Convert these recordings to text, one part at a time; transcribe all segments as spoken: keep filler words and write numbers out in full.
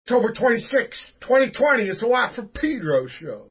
October twenty-sixth, twenty twenty. It's a Watt from Pedro show.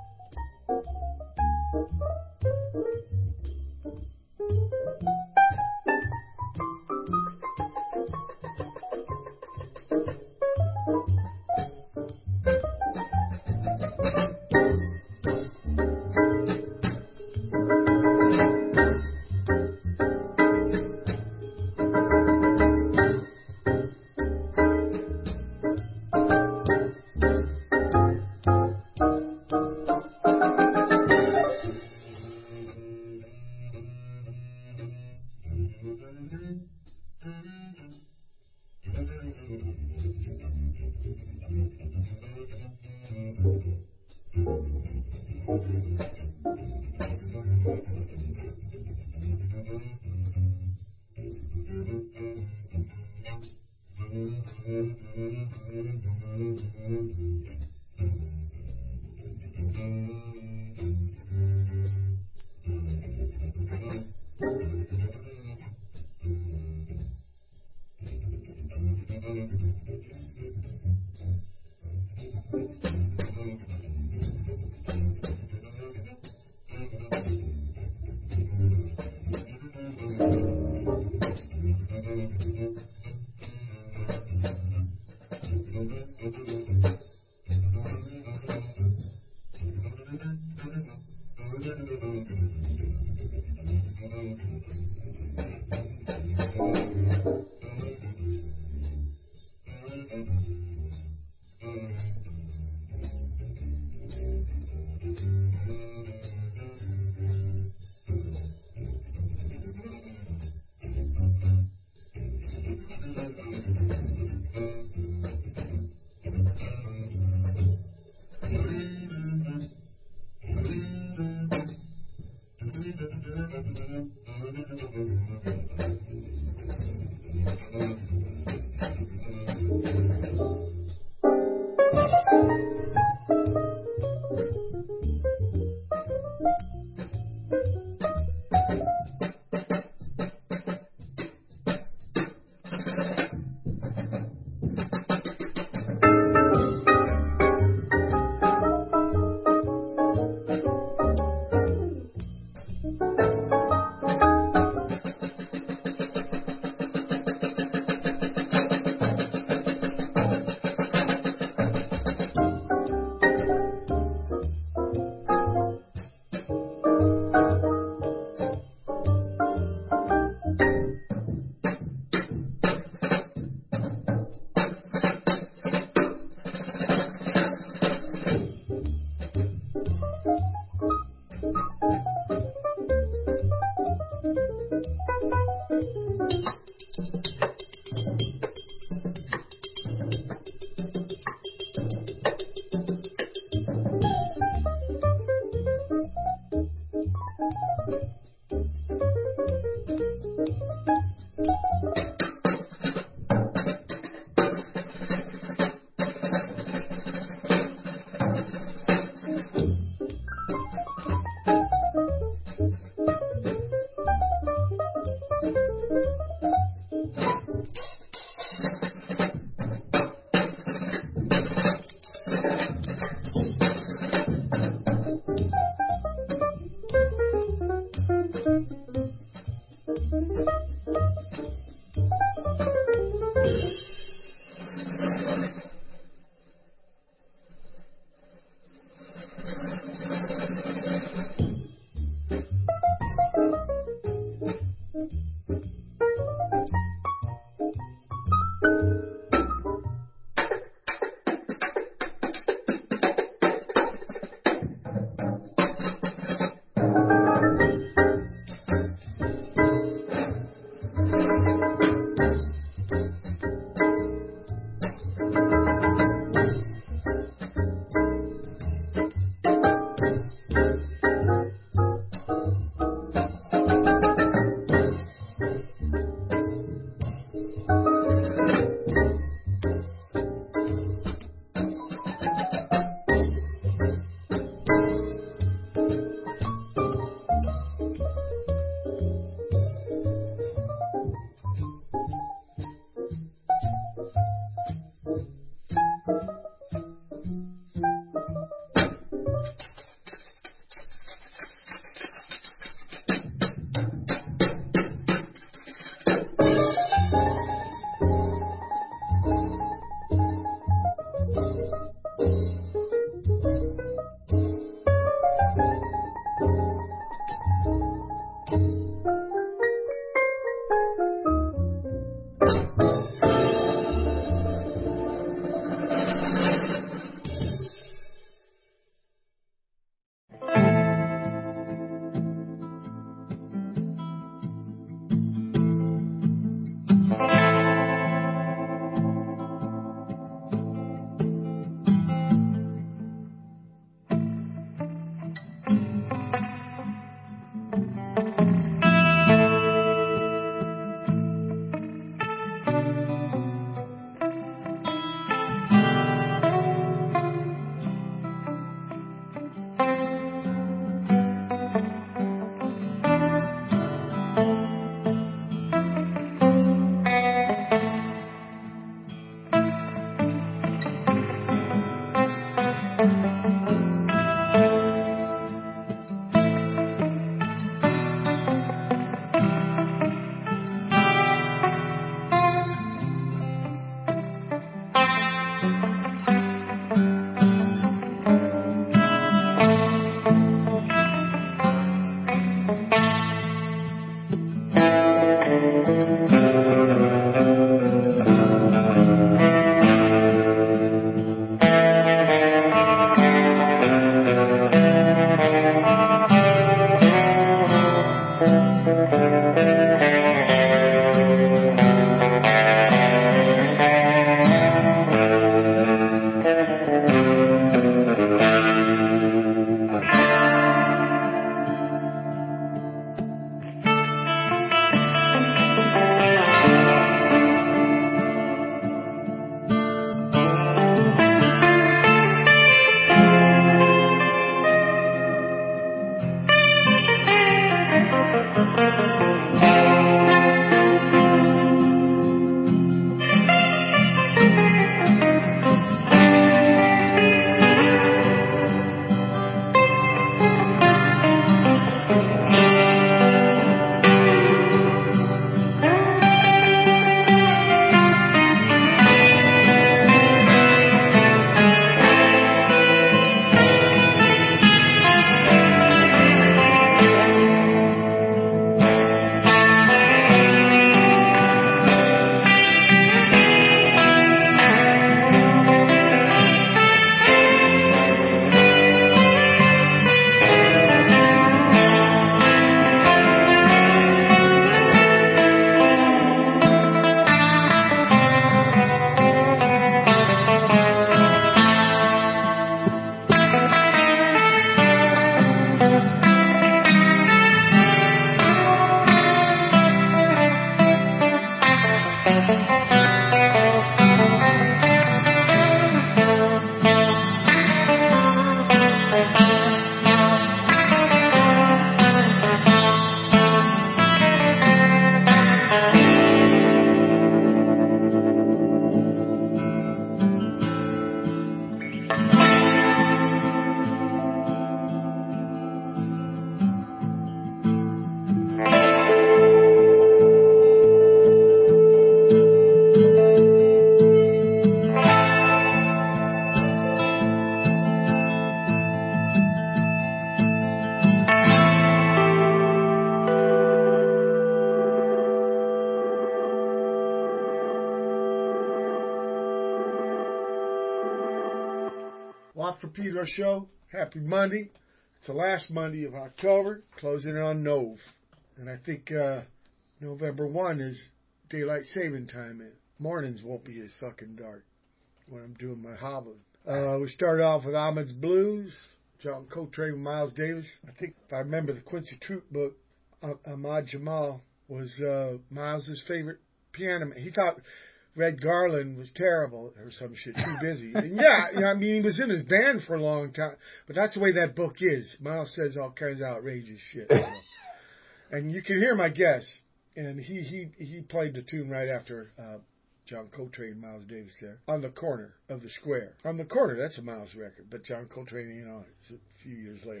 Watt for Pedro show. Happy Monday. It's the last Monday of October, closing in on Nov. And I think uh, November first is daylight saving time. And mornings won't be as fucking dark when I'm doing my hobbling. Uh, we started off with Ahmed's Blues, John Coltrane with Miles Davis. I think if I remember the Quincy Troop book, uh, Ahmad Jamal was uh, Miles' favorite piano man. He thought Red Garland was terrible or some shit, too busy. And yeah, you know, I mean, he was in his band for a long time, but that's the way that book is. Miles says all kinds of outrageous shit. So. And you can hear my guess. And he, he, he played the tune right after uh, John Coltrane and Miles Davis there. On the Corner of the Square. On the Corner, that's a Miles record, but John Coltrane, you know, it's a few years later.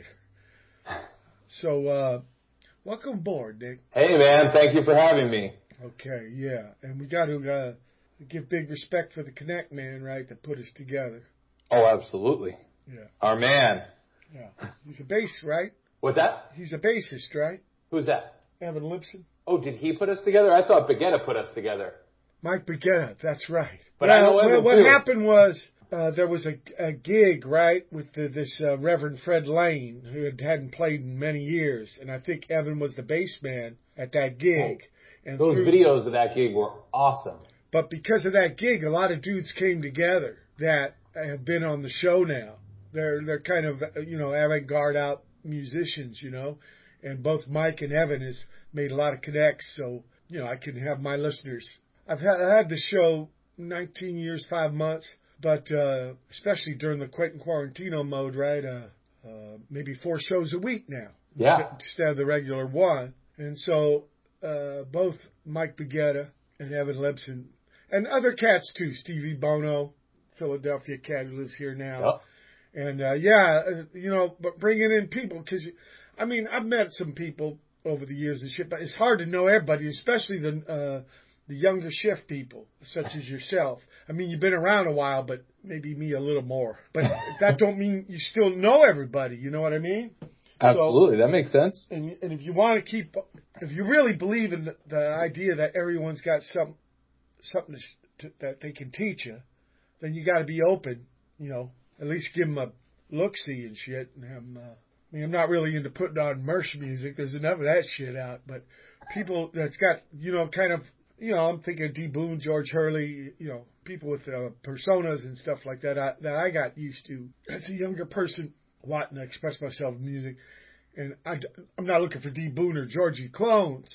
So, uh, welcome aboard, Nick. Hey, man, thank you for having me. Okay, yeah. And we got to uh, give big respect for the Connect man, right, that put us together. Oh, absolutely. Yeah. Our man. Yeah. He's a bass, right? What's that? He's a bassist, right? Who's that? Evan Lipson. Oh, did he put us together? I thought Baguetta put us together. Mike Baguetta, that's right. But well, I know Evan well, what too. happened was uh, there was a, a gig, right, with the, this uh, Reverend Fred Lane, who had, hadn't played in many years, and I think Evan was the bass man at that gig. Oh, and those through, videos of that gig were awesome. But because of that gig, a lot of dudes came together that have been on the show now. They're they're kind of, you know, avant-garde out musicians, you know, and both Mike and Evan has made a lot of connects, so, you know, I can have my listeners. I've had, I had the show nineteen years, five months, but uh, especially during the Quentin Quarantino mode, right, uh, uh, maybe four shows a week now Yeah. instead, instead of the regular one. And so uh, both Mike Baguetta and Evan Lipson, and other cats too, Stevie Bono, Philadelphia cat who lives here now. Yep. And, uh, yeah, uh, you know, but bringing in people, because, I mean, I've met some people over the years and shit, but it's hard to know everybody, especially the uh, the younger shift people, such as yourself. I mean, you've been around a while, but maybe me a little more. But that don't mean you still know everybody, you know what I mean? Absolutely, so, that makes sense. And, and if you want to keep, if you really believe in the, the idea that everyone's got some something to, to, that they can teach you, then you got to be open, you know, at least give them a look-see and shit. And have them, uh, I mean, I'm not really into putting on Mersh music. There's enough of that shit out. But people that's got, you know, kind of, you know, I'm thinking D. Boone, George Hurley, you know, people with uh, personas and stuff like that I, that I got used to as a younger person wanting to express myself in music. And I, I'm not looking for D. Boone or Georgie clones,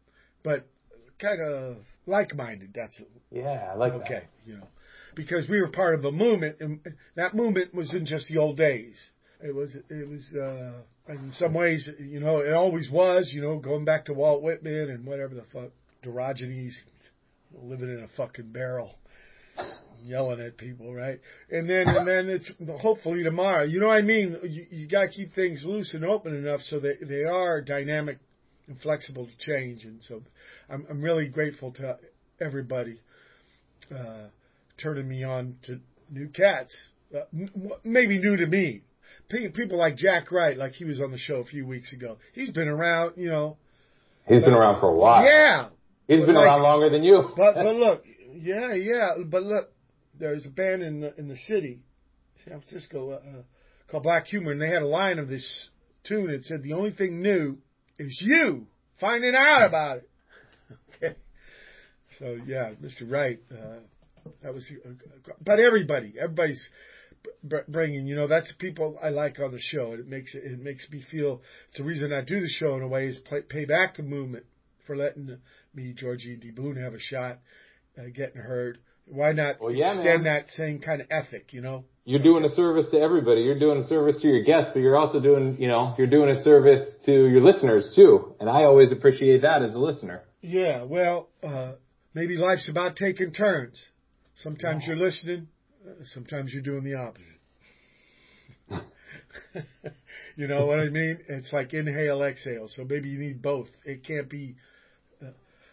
but kind of like-minded. That's it. Yeah, I like okay, that. You know, because we were part of a movement, and that movement was in just the old days. It was, it was, uh, in some ways, you know, it always was, you know, going back to Walt Whitman and whatever the fuck, Diogenes, living in a fucking barrel, yelling at people, right? And then, and then it's hopefully tomorrow. You know what I mean? You, you got to keep things loose and open enough so that they are dynamic and flexible to change. And so, I'm, I'm really grateful to everybody uh, turning me on to new cats. Uh, maybe new to me. People like Jack Wright, like he was on the show a few weeks ago. He's been around, you know. He's been around for a while. Yeah. He's been like, around longer than you. but but look, yeah, yeah. But look, there's a band in the, in the city, San Francisco, uh, called Black Humor, and they had a line of this tune that said, "The only thing new is you finding out about it." Okay. So yeah, Mister Wright, uh, that was. Uh, but everybody, everybody's bringing, you know, that's people I like on the show, and it makes it, it makes me feel it's the reason I do the show in a way is play, pay back the movement for letting me, Georgie, and D. Boone have a shot uh, getting heard. Why not well, yeah, extend man. that same kind of ethic, you know? You're doing a service to everybody. You're doing a service to your guests, but you're also doing, you know, you're doing a service to your listeners too. And I always appreciate that as a listener. Yeah, well, uh, maybe life's about taking turns. Sometimes yeah. you're listening. Sometimes you're doing the opposite. You know what I mean? It's like inhale, exhale. So maybe you need both. It can't be. Uh,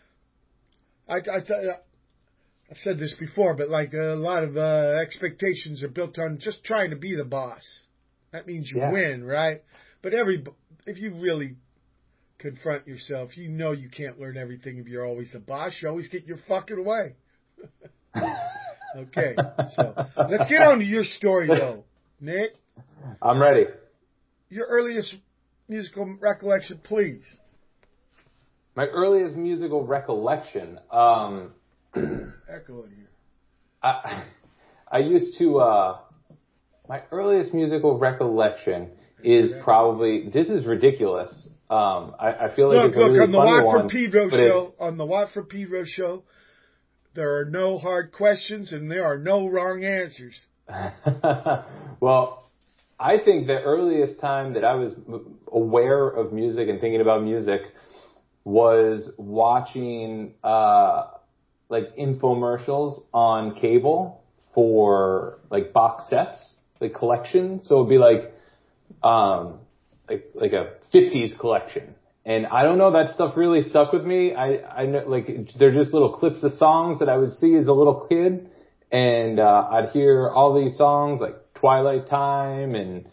I, I th- I've said this before, but like a lot of uh, expectations are built on just trying to be the boss. That means you yeah. win, right? But every if you really confront yourself, you know you can't learn everything if you're always the boss. You always get your fucking way. Okay, so let's get on to your story, though, Nick. I'm ready. Your earliest musical recollection, please. My earliest musical recollection. Um, Echo in here. I, I used to, uh, my earliest musical recollection is probably, this is ridiculous. Um, I, I feel like look, it's a look, really on the funny Watford one. Pedro but show, on the Watford Pedro show, there are no hard questions and there are no wrong answers. Well, I think the earliest time that I was aware of music and thinking about music was watching, uh, like infomercials on cable for like box sets, like collections. So it'd be like, um, like, like a fifties collection. And I don't know, that stuff really stuck with me. I, I know, like, they're just little clips of songs that I would see as a little kid. And, uh, I'd hear all these songs like Twilight Time and,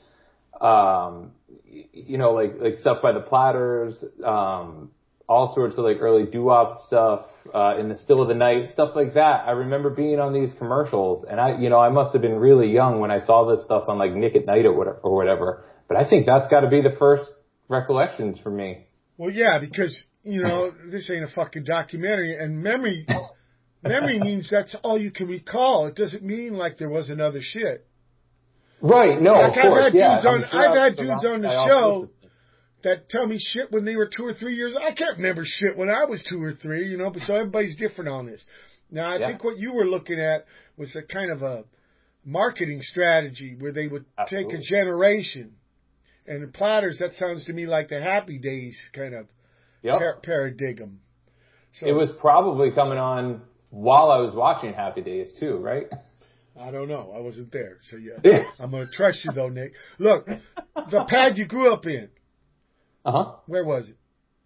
um, you know, like, like stuff by the Platters, um, all sorts of like early doo-wop stuff, uh, in the still of the night, stuff like that. I remember being on these commercials and I, you know, I must have been really young when I saw this stuff on like Nick at Night or whatever, or whatever. But I think that's gotta be the first recollections for me. Well, yeah, because, you know, this ain't a fucking documentary and memory, memory means that's all you can recall. It doesn't mean like there was another shit. Right, no, like of I've course, had yeah. dudes on, Sure I've had so dudes on the show that tell me shit when they were two or three years. I can't remember shit when I was two or three, you know, but so everybody's different on this. Now, I yeah. think what you were looking at was a kind of a marketing strategy where they would Absolutely. take a generation. And the Platters, that sounds to me like the Happy Days kind of yep. par- paradigm. So, it was probably coming on while I was watching Happy Days too, right? I don't know. I wasn't there. So yeah, yeah. I'm going to trust you though, Nick. Look, the pad you grew up in. Uh-huh. Where was it?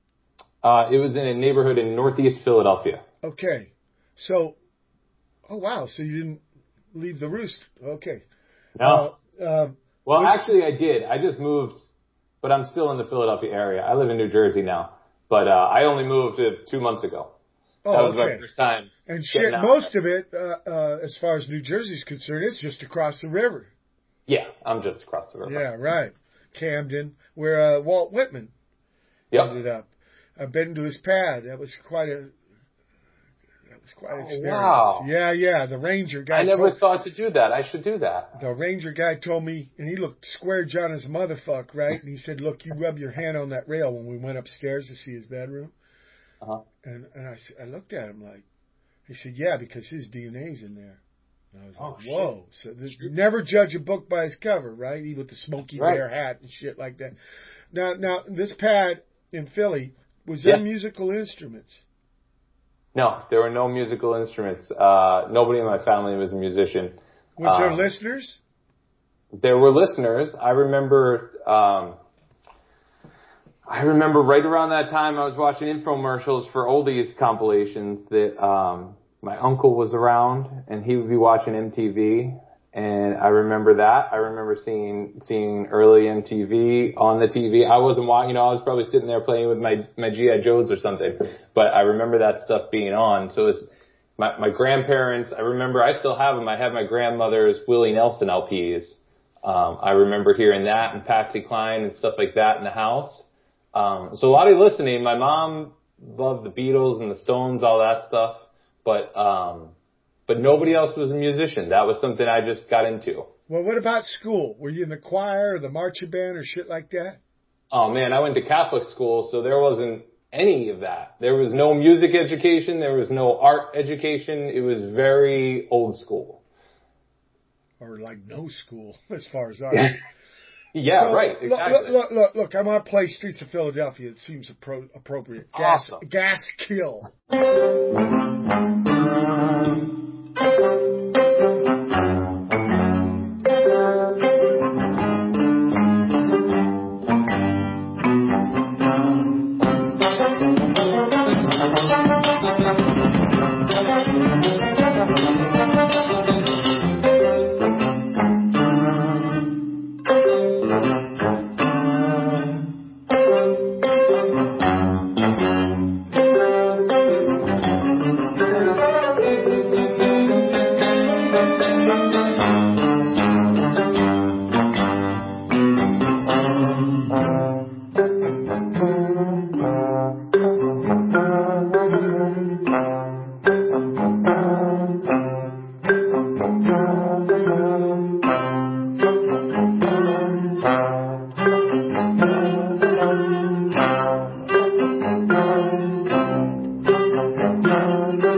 Uh, it was in a neighborhood in Northeast Philadelphia. Okay. So, oh wow. So you didn't leave the roost. Okay. No. Uh, uh, well, what, actually I did. I just moved, but I'm still in the Philadelphia area. I live in New Jersey now, but, uh, I only moved uh, two months ago. Oh, that was okay. my first time. And shit, most of it, uh, uh, as far as New Jersey's concerned, it's just across the river. Yeah, I'm just across the river. Yeah, right. Camden, where uh, Walt Whitman yep. ended up. I've been to his pad. That was quite a that was quite an experience. Oh, wow. Yeah, yeah. The ranger guy. I never told, thought to do that. I should do that. The ranger guy told me, and he looked square John as a motherfucker, right? And he said, "Look, you rub your hand on that rail." When we went upstairs to see his bedroom, uh-huh. and and I I looked at him like, he said, "Yeah, because his D N A's in there." And I was oh, like, whoa. Shit. So this, never judge a book by its cover, right? Even with the Smokey right. Bear hat and shit like that. Now, now this pad in Philly, was there yeah. musical instruments? No, there were no musical instruments. Uh, nobody in my family was a musician. Was um, there listeners? There were listeners. I remember, um, I remember right around that time I was watching infomercials for oldies compilations that, um, my uncle was around and he would be watching M T V and I remember that. I remember seeing, seeing early M T V on the T V. I wasn't watching, you know, I was probably sitting there playing with my, my G I Joes or something, but I remember that stuff being on. So it's my, my grandparents, I remember, I still have them. I have my grandmother's Willie Nelson L Ps. Um, I remember hearing that and Patsy Cline and stuff like that in the house. Um, so a lot of listening. My mom loved the Beatles and the Stones, all that stuff. But, um, but nobody else was a musician. That was something I just got into. Well, what about school? Were you in the choir or the marching band or shit like that? Oh man, I went to Catholic school, so there wasn't any of that. There was no music education. There was no art education. It was very old school. Or like no school, as far as I Yeah, so, right. Exactly. Look, look, look, look, I'm going to play Streets of Philadelphia. It seems appro- appropriate. Gas, awesome. Gas Kill.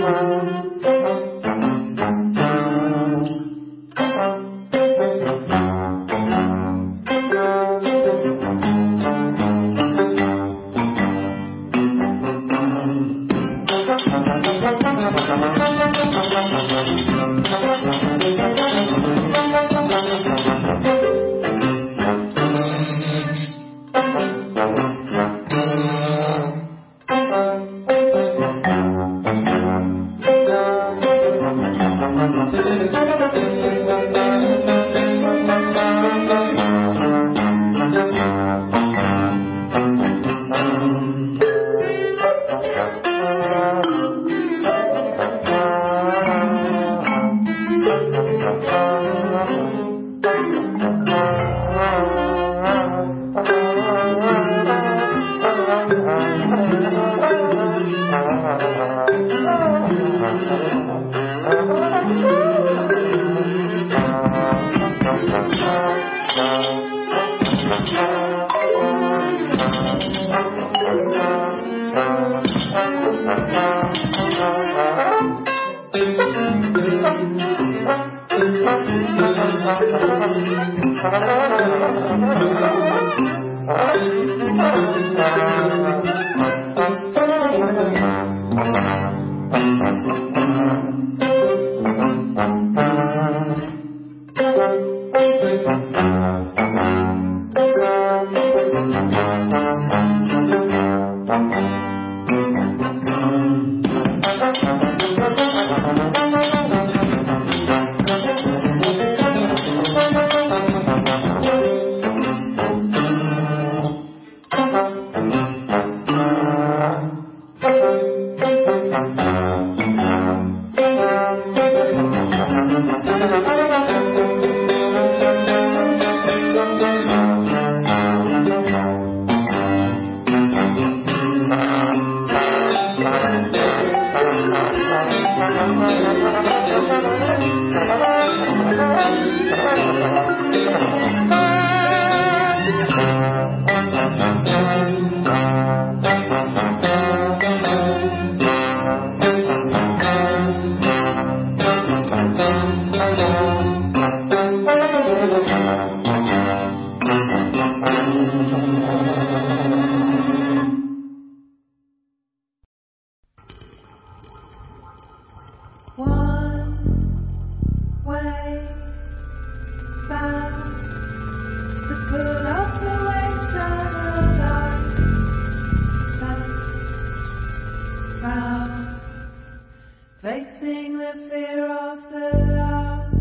Facing the fear of the lost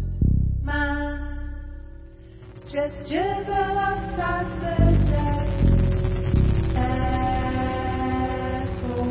man, gestures are lost as the dead echo.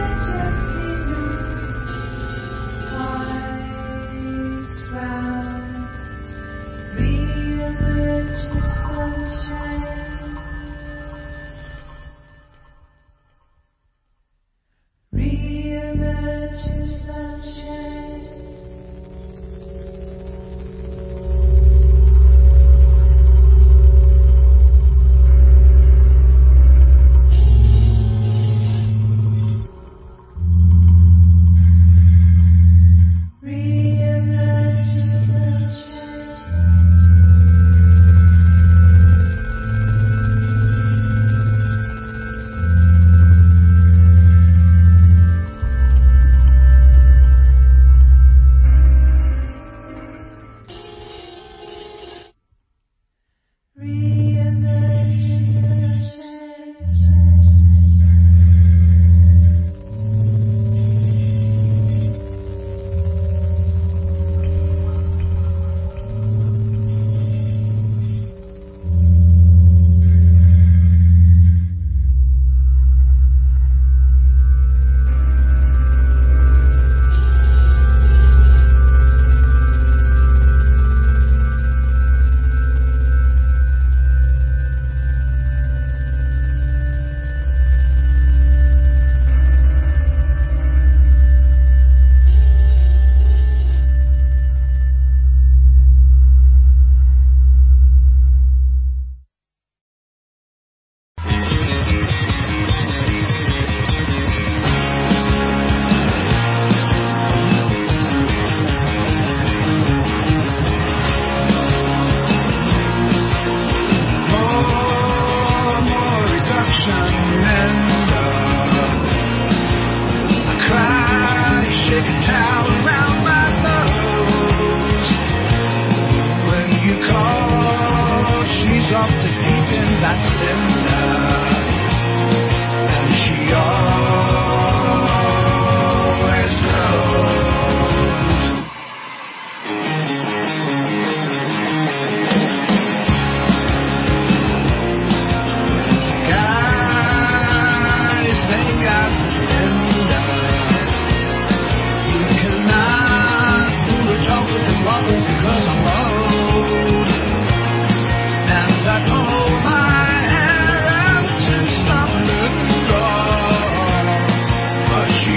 Round off to keeping that splendor, and she always knows. Guys think I'm splendor. You cannot do a job with the bubble because I'm old. And I pull my hair out to stop the door. But she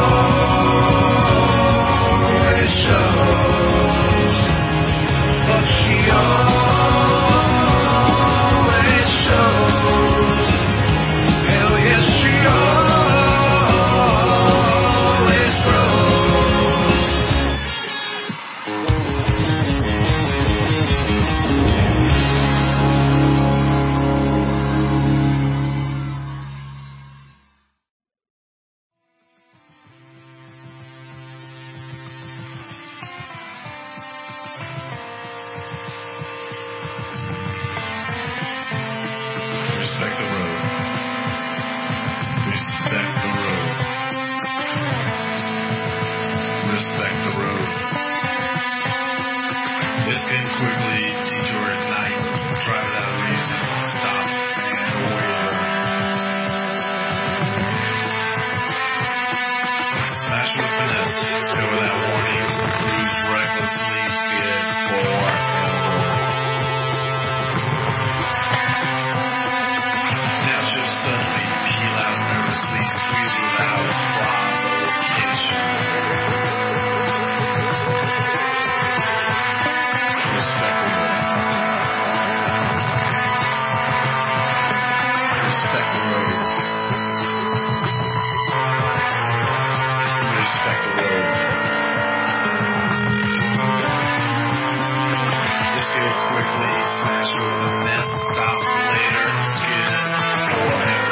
always shows. But she always shows. Hell yes, she always grows. Respect the road. Respect the road. Respect the road. This can quickly detour at night, drive without reason, stop, and waver. Smash with finesse, go without warning, cruise recklessly, skid forever. Now just suddenly peel out nervously, squeeze without provocation. Respect the road. Respect the road. Respect the road. This goes quickly, smash with a finesse, stop later, skid forever.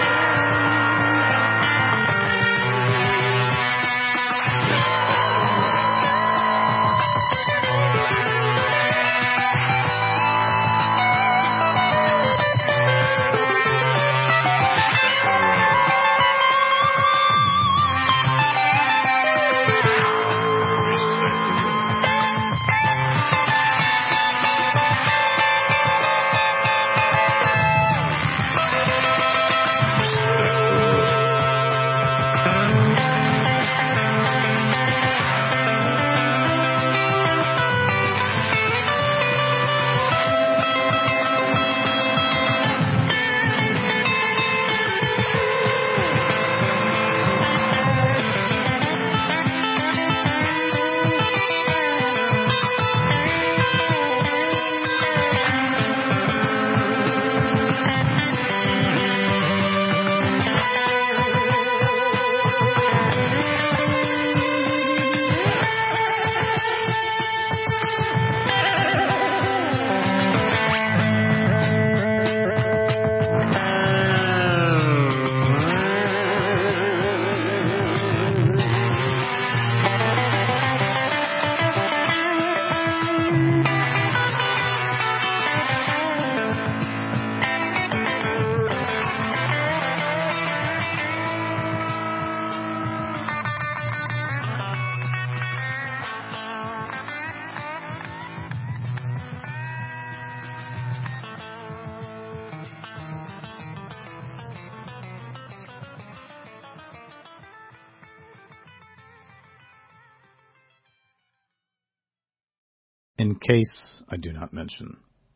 In case I do not mention.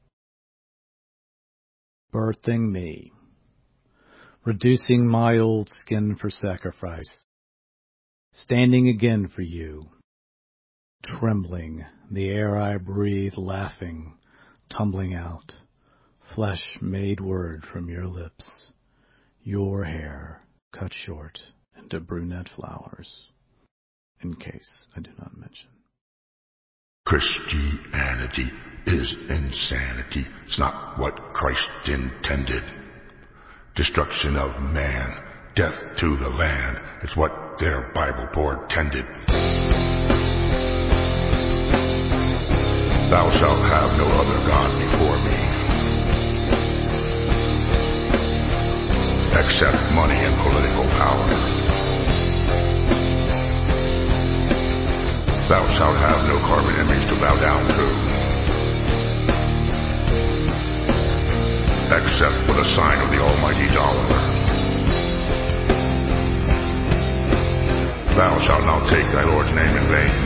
Birthing me. Reducing my old skin for sacrifice. Standing again for you. Trembling, the air I breathe laughing, tumbling out. Flesh made word from your lips. Your hair cut short into brunette flowers. In case I do not mention. Christianity is insanity. It's not what Christ intended. Destruction of man, death to the land. It's what their Bible portended. Thou shalt have no other God before me. except money and political power. Thou shalt have no carved image to bow down to, except for the sign of the almighty dollar. Thou shalt not take thy Lord's name in vain,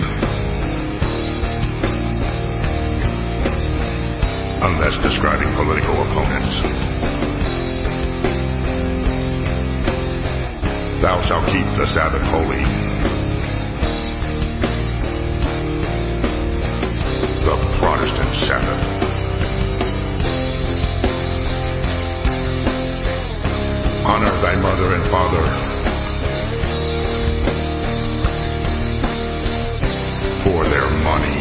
unless describing political opponents. Thou shalt keep the Sabbath holy, the Protestant Sabbath. Honor thy mother and father, for their money.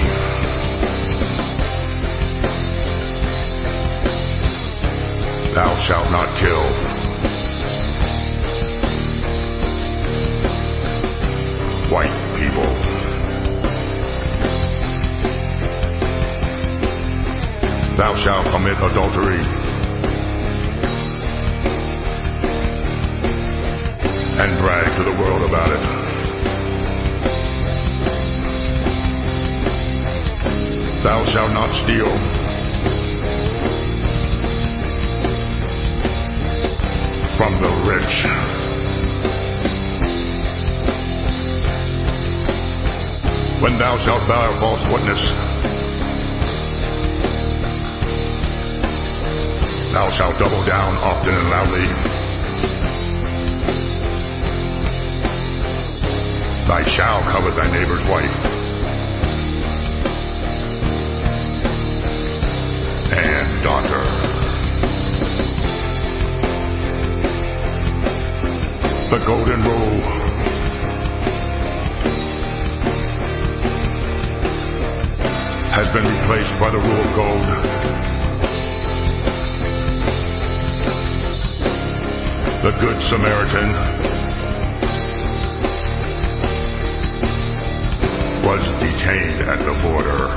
Thou shalt not kill. White people. Thou shalt commit adultery, and brag to the world about it. Thou shalt not steal. From the rich. When thou shalt bear false witness, thou shalt double down often and loudly. Thou shalt covet thy neighbor's wife, and daughter. The golden rule has been replaced by the rule of gold. The Good Samaritan was detained at the border.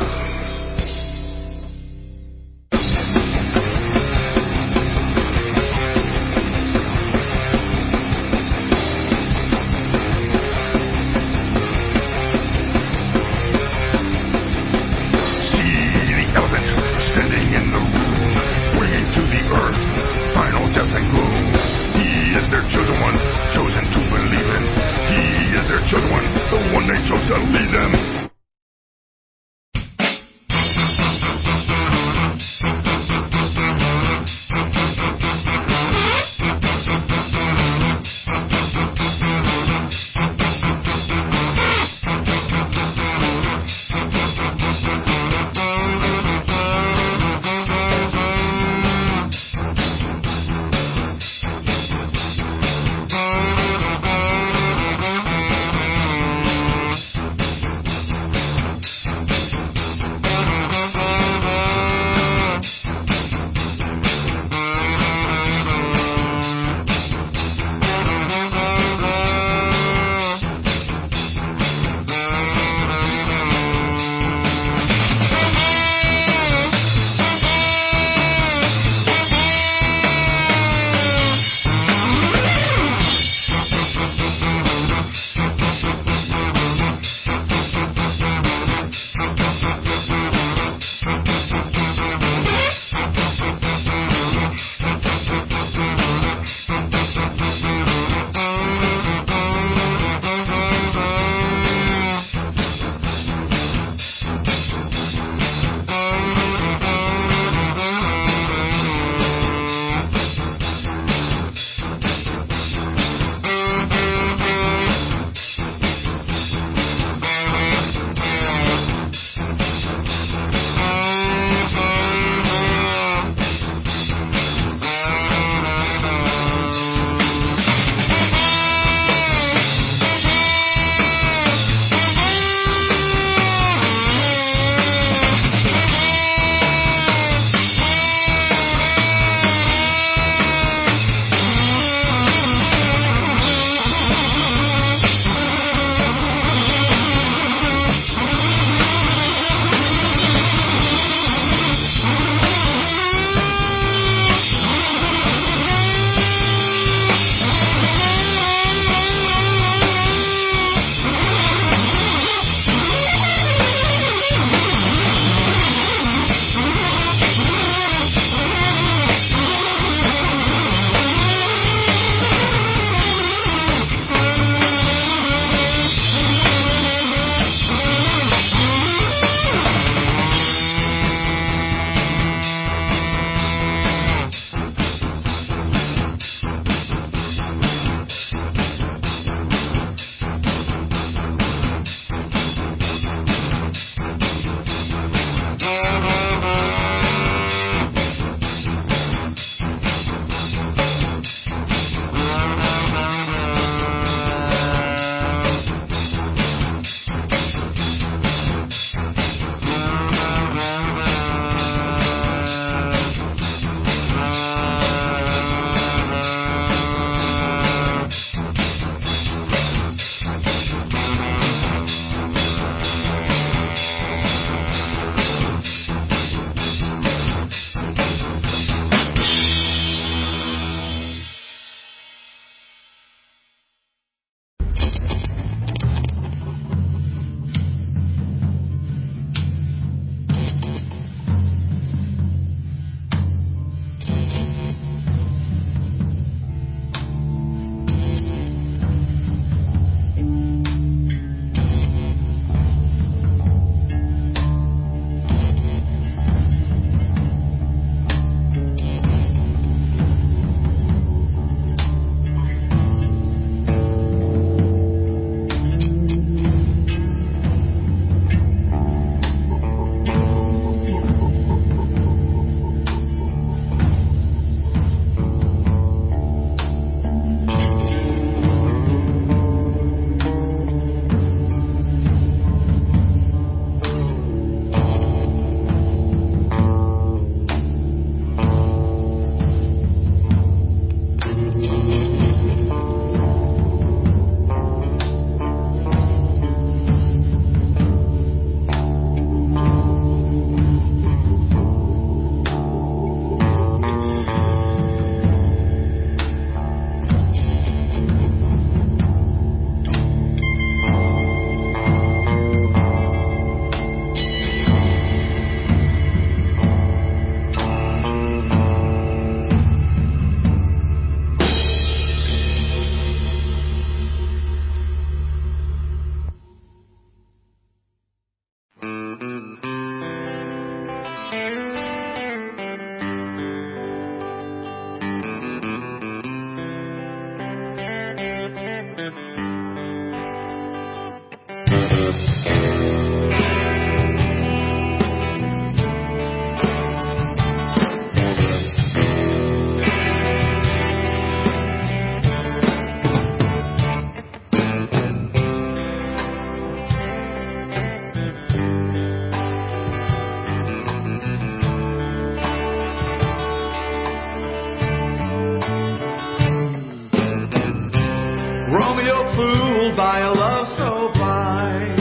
by a love so blind.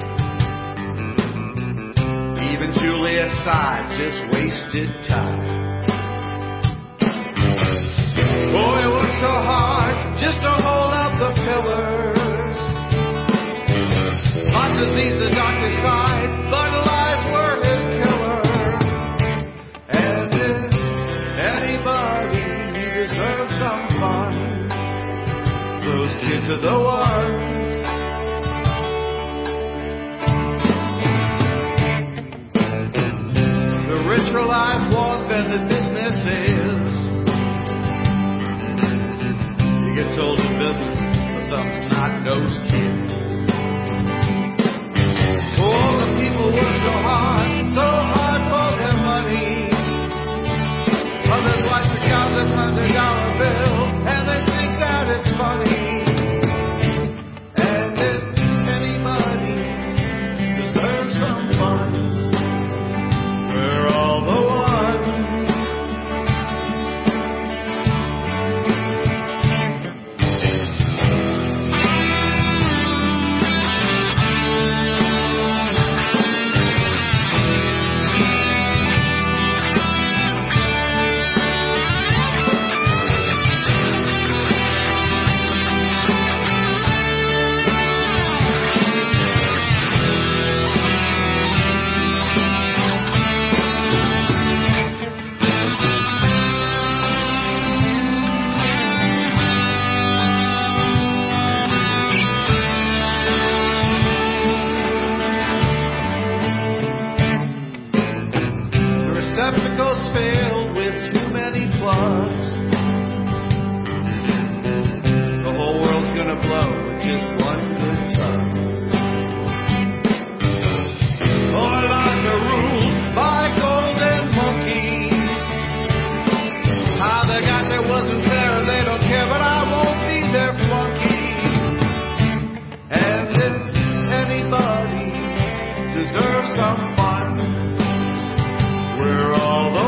Even Juliet sighed, just wasted time. Oh, it was so hard just to hold up the pillars. Monsters needs the darkest side, but lies were his killer. And if anybody deserves some fun, those kids are the ones. The ritualized war-vended businesses. You get told in business for some snot-nosed kid. Oh, the people work so hard, so hard for their money. Others watch the countless hundred dollar bill, and they think that it's funny. And if anybody deserves some fun, we're all the ones. Receptacles filled with too many plugs. The whole world's gonna blow with just one good tug. Our lives are ruled by golden monkeys. How they got there wasn't fair and they don't care, but I won't be their flunky. And if anybody deserves some fun, we're all the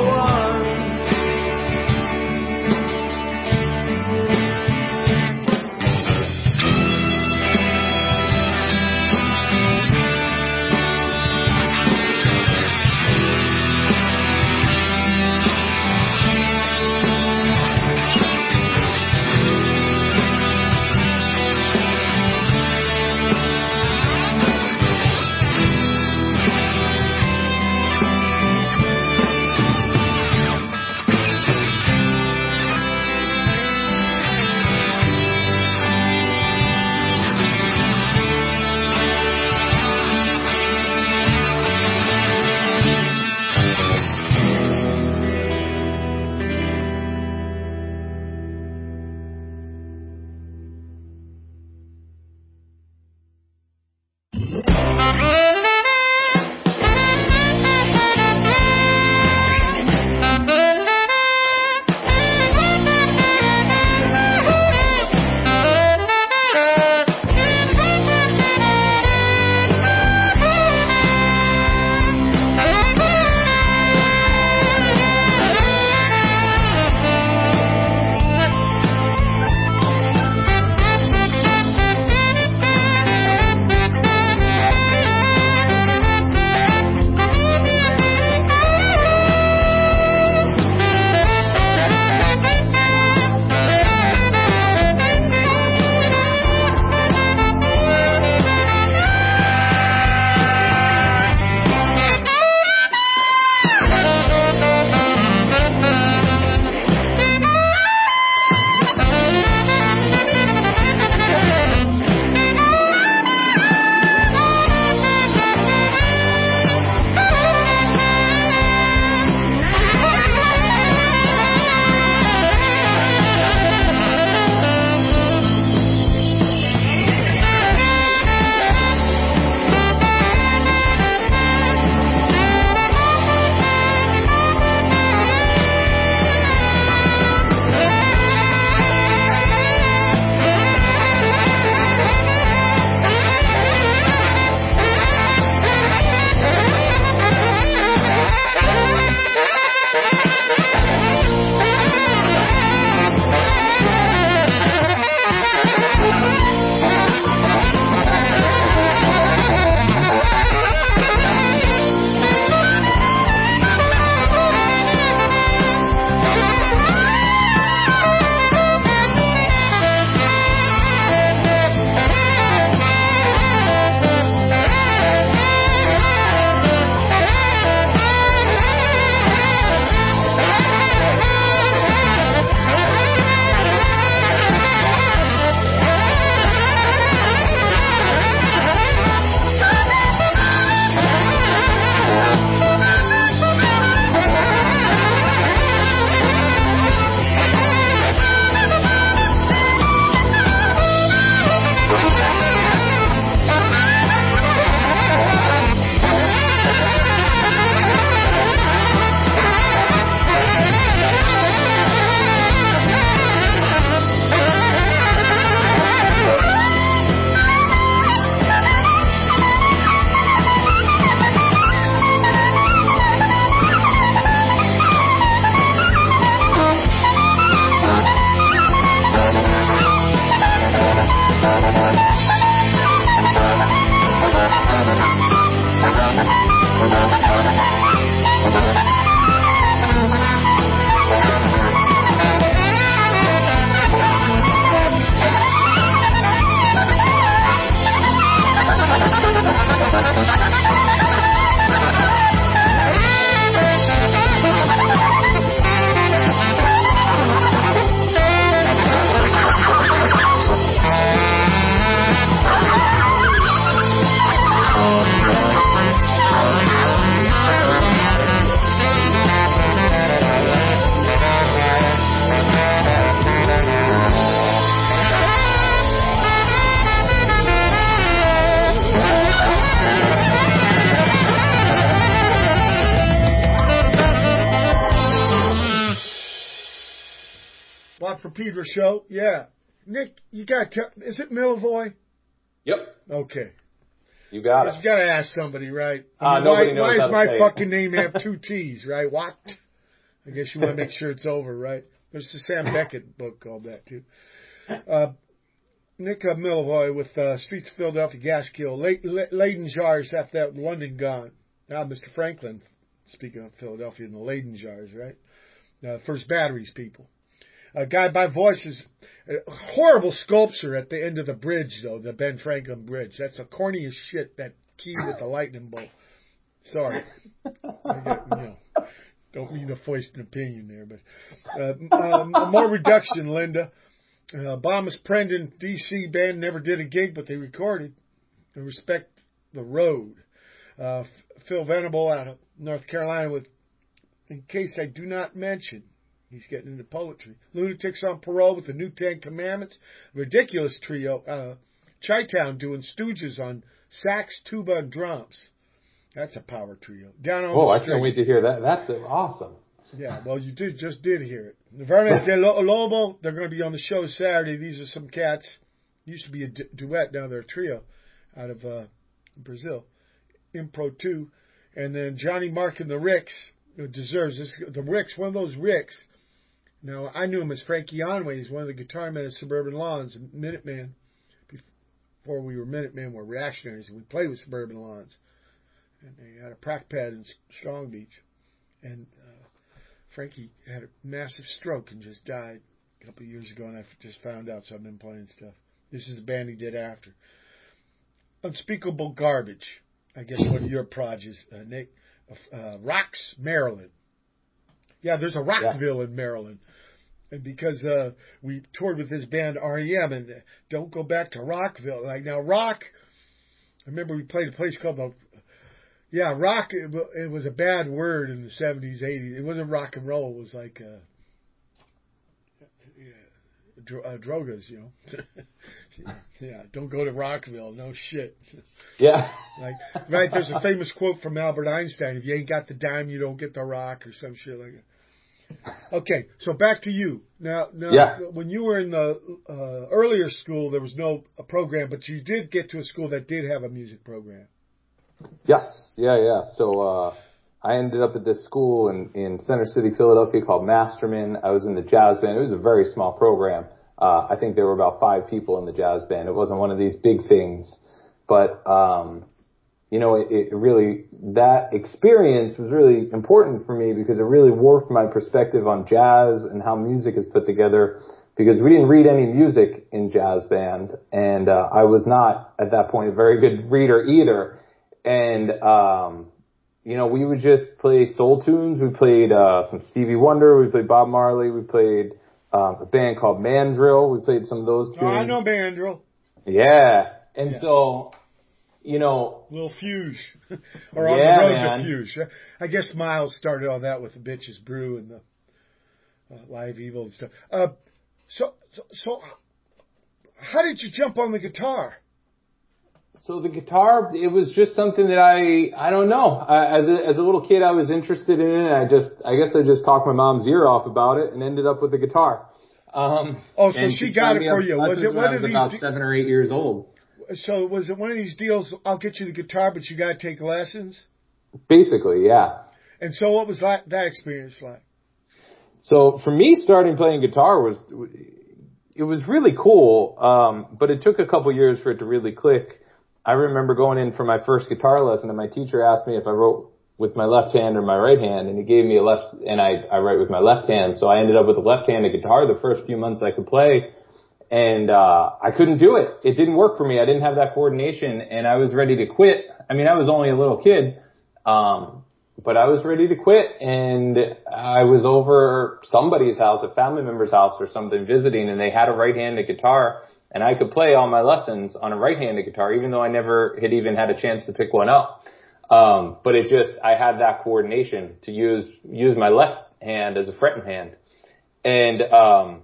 Rock for Pedro show. Yeah. Nick, you got to tell, is it Milvoy? Yep. Okay. You got it. You got to ask somebody, right? Uh, I mean, nobody why, knows why how does to my say fucking it. name have two T's, right? What? I guess you want to make sure it's over, right? There's a Sam Beckett book called that, too. Uh, Nick uh, Milvoy with uh, Streets of Philadelphia, Gaskill, Le- Le- Leyden Jars after that, London Gone. Now, Mister Franklin, speaking of Philadelphia and the Leyden Jars, right? Uh, First Batteries people. A guy by Voices, a horrible sculpture at the end of the bridge, though, the Ben Franklin Bridge. That's the corniest shit, that key with the lightning bolt. Sorry. I get, you know, don't mean to foist an opinion there, but uh, um, more reduction, Linda. Uh, Bombas Prendon, D C band never did a gig, but they recorded. They respect the road. Uh, Phil Venable out of North Carolina with, in case I do not mention, he's getting into poetry. Lunatics on Parole with the New Ten Commandments. Ridiculous trio. Uh, Chi-Town doing Stooges on sax, tuba, and drums. That's a power trio. Down on Oh, the I string. can't wait to hear that. That's awesome. Yeah, well, you did just did hear it. Vermes de Lobo, they're going to be on the show Saturday. These are some cats. Used to be a du- duet, now they're a trio out of uh, Brazil. Impro two. And then Johnny Mark and the Ricks. It deserves this. The Ricks, one of those Ricks. Now, I knew him as Frankie Onway. He's one of the guitar men of Suburban Lawns, Minutemen. Before we were Minutemen, we were reactionaries, and we played with Suburban Lawns. And they had a prac pad in Strong Beach. And uh, Frankie had a massive stroke and just died a couple of years ago, and I just found out, so I've been playing stuff. This is the band he did after. Unspeakable Garbage. I guess one of your projects, uh, Nick. Uh, Rocks, Maryland. Yeah, there's a Rockville yeah. in Maryland. And because uh, we toured with this band R E M, and uh, don't go back to Rockville. Like, now, rock, I remember we played a place called the, yeah, rock, it, it was a bad word in the seventies, eighties. It wasn't rock and roll. It was like, uh, yeah, dro- uh, drogas, you know. Yeah, don't go to Rockville. No shit. Yeah. Like, right, there's a famous quote from Albert Einstein, if you ain't got the dime, you don't get the rock, or some shit like that. Okay, so back to you. Now, now yeah. when you were in the uh, earlier school, there was no a program, but you did get to a school that did have a music program. Yes, yeah, yeah. So uh, I ended up at this school in, in Center City, Philadelphia called Masterman. I was in the jazz band. It was a very small program. Uh, I think there were about five people in the jazz band. It wasn't one of these big things. But, um, you know, it, it really, that experience was really important for me because it really warped my perspective on jazz and how music is put together, because we didn't read any music in jazz band, and uh, I was not, at that point, a very good reader either. And, um, you know, we would just play soul tunes. We played uh, some Stevie Wonder. We played Bob Marley. We played um, a band called Mandrill. We played some of those tunes. Oh, I know Mandrill. Yeah. And yeah. so, you know. Little Fuge. or on yeah, the road man. to Fuge. I guess Miles started all that with the Bitches Brew and the uh, Live Evil and stuff. Uh, so, so, so, how did you jump on the guitar? So the guitar, it was just something that I, I don't know. I, as a, as a little kid, I was interested in it. And I just, I guess I just talked my mom's ear off about it and ended up with the guitar. Um, oh, so she got it for you. Was it one of these? About seven or eight years old. So was it one of these deals? I'll get you the guitar, but you got to take lessons. Basically, yeah. And so, what was that that experience like? So for me, starting playing guitar was, it was really cool. Um, but it took a couple years for it to really click. I remember going in for my first guitar lesson, and my teacher asked me if I wrote with my left hand or my right hand, and he gave me a left, and I, I write with my left hand. So I ended up with a left-handed guitar the first few months I could play, and uh I couldn't do it. It didn't work for me. I didn't have that coordination, and I was ready to quit. I mean, I was only a little kid, um, but I was ready to quit, and I was over somebody's house, a family member's house or something, visiting, and they had a right-handed guitar, and I could play all my lessons on a right-handed guitar, even though I never had even had a chance to pick one up. Um, but it just, I had that coordination to use, use my left hand as a fretting hand. And, um,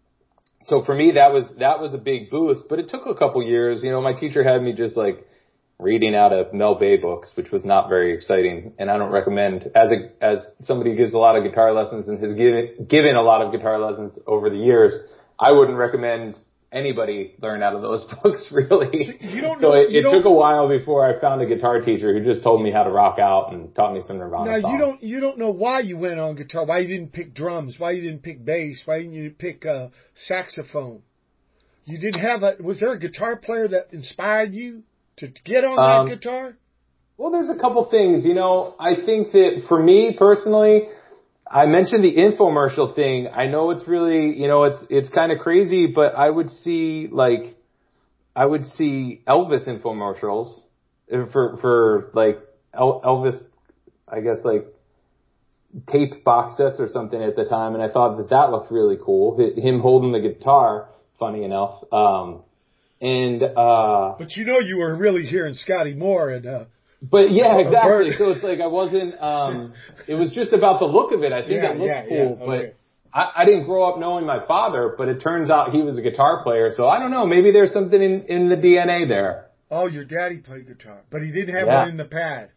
so for me, that was, that was a big boost, but it took a couple years. You know, my teacher had me just like reading out of Mel Bay books, which was not very exciting. And I don't recommend, as a, as somebody who gives a lot of guitar lessons and has given, given a lot of guitar lessons over the years, I wouldn't recommend anybody learn out of those books, really. You don't so know, it, you it don't, took a while before I found a guitar teacher who just told me how to rock out and taught me some Nirvana now songs. you don't you don't know why you went on guitar, why you didn't pick drums, why you didn't pick bass, why didn't you pick uh, saxophone? You didn't have a, was there a guitar player that inspired you to get on Um, that guitar? Well, there's a couple things. You know, I think that for me personally, I mentioned the infomercial thing. I know it's really, you know, it's it's kind of crazy, but I would see like, I would see Elvis infomercials for for like El- Elvis, I guess like tape box sets or something at the time, and I thought that that looked really cool. Him holding the guitar, funny enough. Um, and uh, But you know you were really hearing Scotty Moore and uh, But yeah, exactly. Bert. So it's like I wasn't. Um, it was just about the look of it. I think Yeah, it looked yeah, cool, yeah, okay. but I, I didn't grow up knowing my father. But it turns out he was a guitar player. So I don't know. Maybe there's something in in the D N A there. oh, your daddy played guitar, but he didn't have Yeah. one in the pad.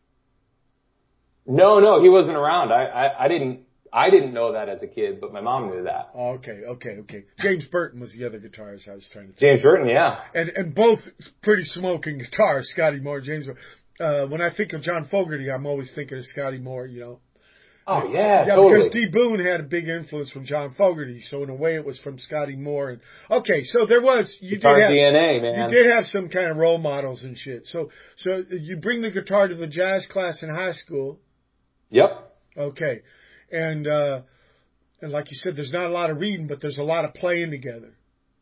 No, no, he wasn't around. I, I I didn't I didn't know that as a kid, but my mom knew that. Oh, okay, okay, okay. James Burton was the other guitarist I was trying to think. James Burton, yeah. And and both pretty smoking guitarists, Scotty Moore, James Moore. Uh, when I think of John Fogerty, I'm always thinking of Scotty Moore, you know. Oh yeah, Yeah, totally. because D. Boone had a big influence from John Fogerty, so in a way it was from Scotty Moore. And okay, so there was you Guitar did have D N A, man. you did have some kind of role models and shit. So so you bring the guitar to the jazz class in high school, Yep. okay, and uh, and like you said, there's not a lot of reading, but there's a lot of playing together.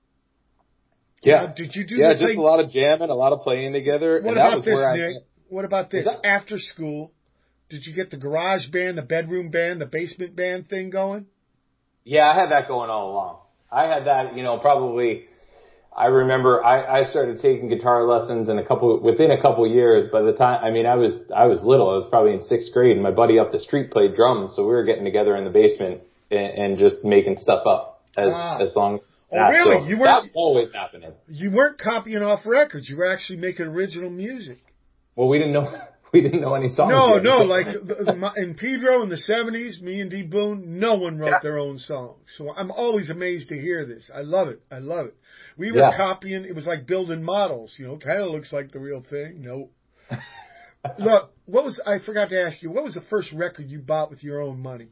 Yeah. Now, did you do yeah, the just thing? a lot of jamming, a lot of playing together. What and that about was this, where Nick? I, What about this? What's that? After school, did you get the garage band, the bedroom band, the basement band thing going? Yeah, I had that going all along. I had that, you know, probably, I remember I, I started taking guitar lessons in a couple, within a couple years. By the time, I mean, I was, I was little. I was probably in sixth grade and my buddy up the street played drums. So we were getting together in the basement and, and just making stuff up as, Wow. as long Oh, that. really? So You weren't- That's always happening. You weren't copying off records. You were actually making original music. Well, we didn't know, we didn't know any songs. No, yet. no, like the- the- my- in Pedro in the seventies, me and D. Boone, no one wrote Yeah. their own songs. So I'm always amazed to hear this. I love it. I love it. We were Yeah. copying. It was like building models. You know, kind of looks like the real thing. No. Look, what was I forgot to ask you? What was the first record you bought with your own money?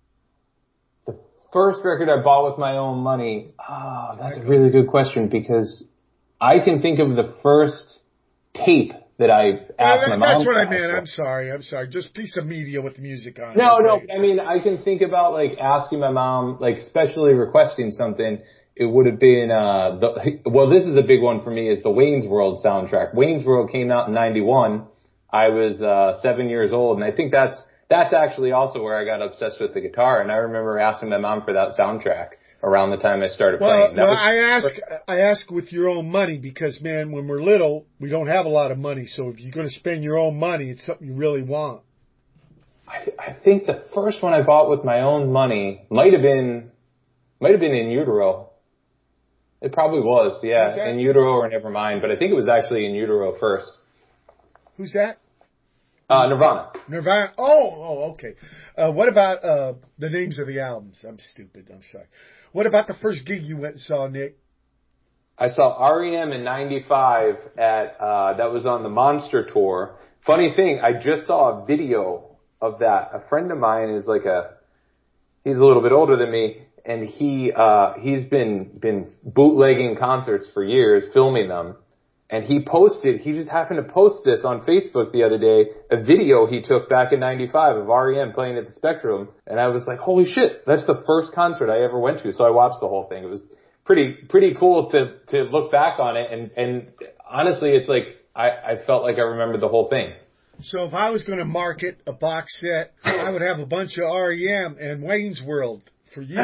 First record I bought with my own money. Oh, that's a really good question because I can think of the first tape that I asked Yeah, my that- mom. that's what to I ask meant. for. I'm sorry. I'm sorry. Just piece of media with the music on. it. No, no. Okay. I mean, I can think about like asking my mom, like specially requesting something. It would have been, uh, the, well, this is a big one for me is the Wayne's World soundtrack. Wayne's World came out in ninety-one. I was, uh, seven years old and I think that's, that's actually also where I got obsessed with the guitar. And I remember asking my mom for that soundtrack around the time I started Well, playing. That well was- I ask, I ask with your own money because, man, when we're little, we don't have a lot of money. So if you're going to spend your own money, it's something you really want. I, I think the first one I bought with my own money might have been, might have been In Utero. It probably was, Who's yeah, that? In Utero or Nevermind, but I think it was actually In Utero first. Who's that? Uh, Nirvana. Nirvana. Oh, oh, okay. Uh, what about uh, the names of the albums? I'm stupid. I'm sorry. What about the first gig you went and saw, Nick? I saw R E M in ninety-five at, uh, that was on the Monster Tour. Funny thing, I just saw a video of that. A friend of mine is like a, he's a little bit older than me, and he, uh, he's been, been bootlegging concerts for years, filming them. And he posted, he just happened to post this on Facebook the other day, a video he took back in ninety-five of R E M playing at the Spectrum. And I was like, holy shit, that's the first concert I ever went to. So I watched the whole thing. It was pretty, pretty cool to, to look back on it. And, and honestly, it's like, I, I felt like I remembered the whole thing. So if I was going to market a box set, I would have a bunch of R E M and Wayne's World for you.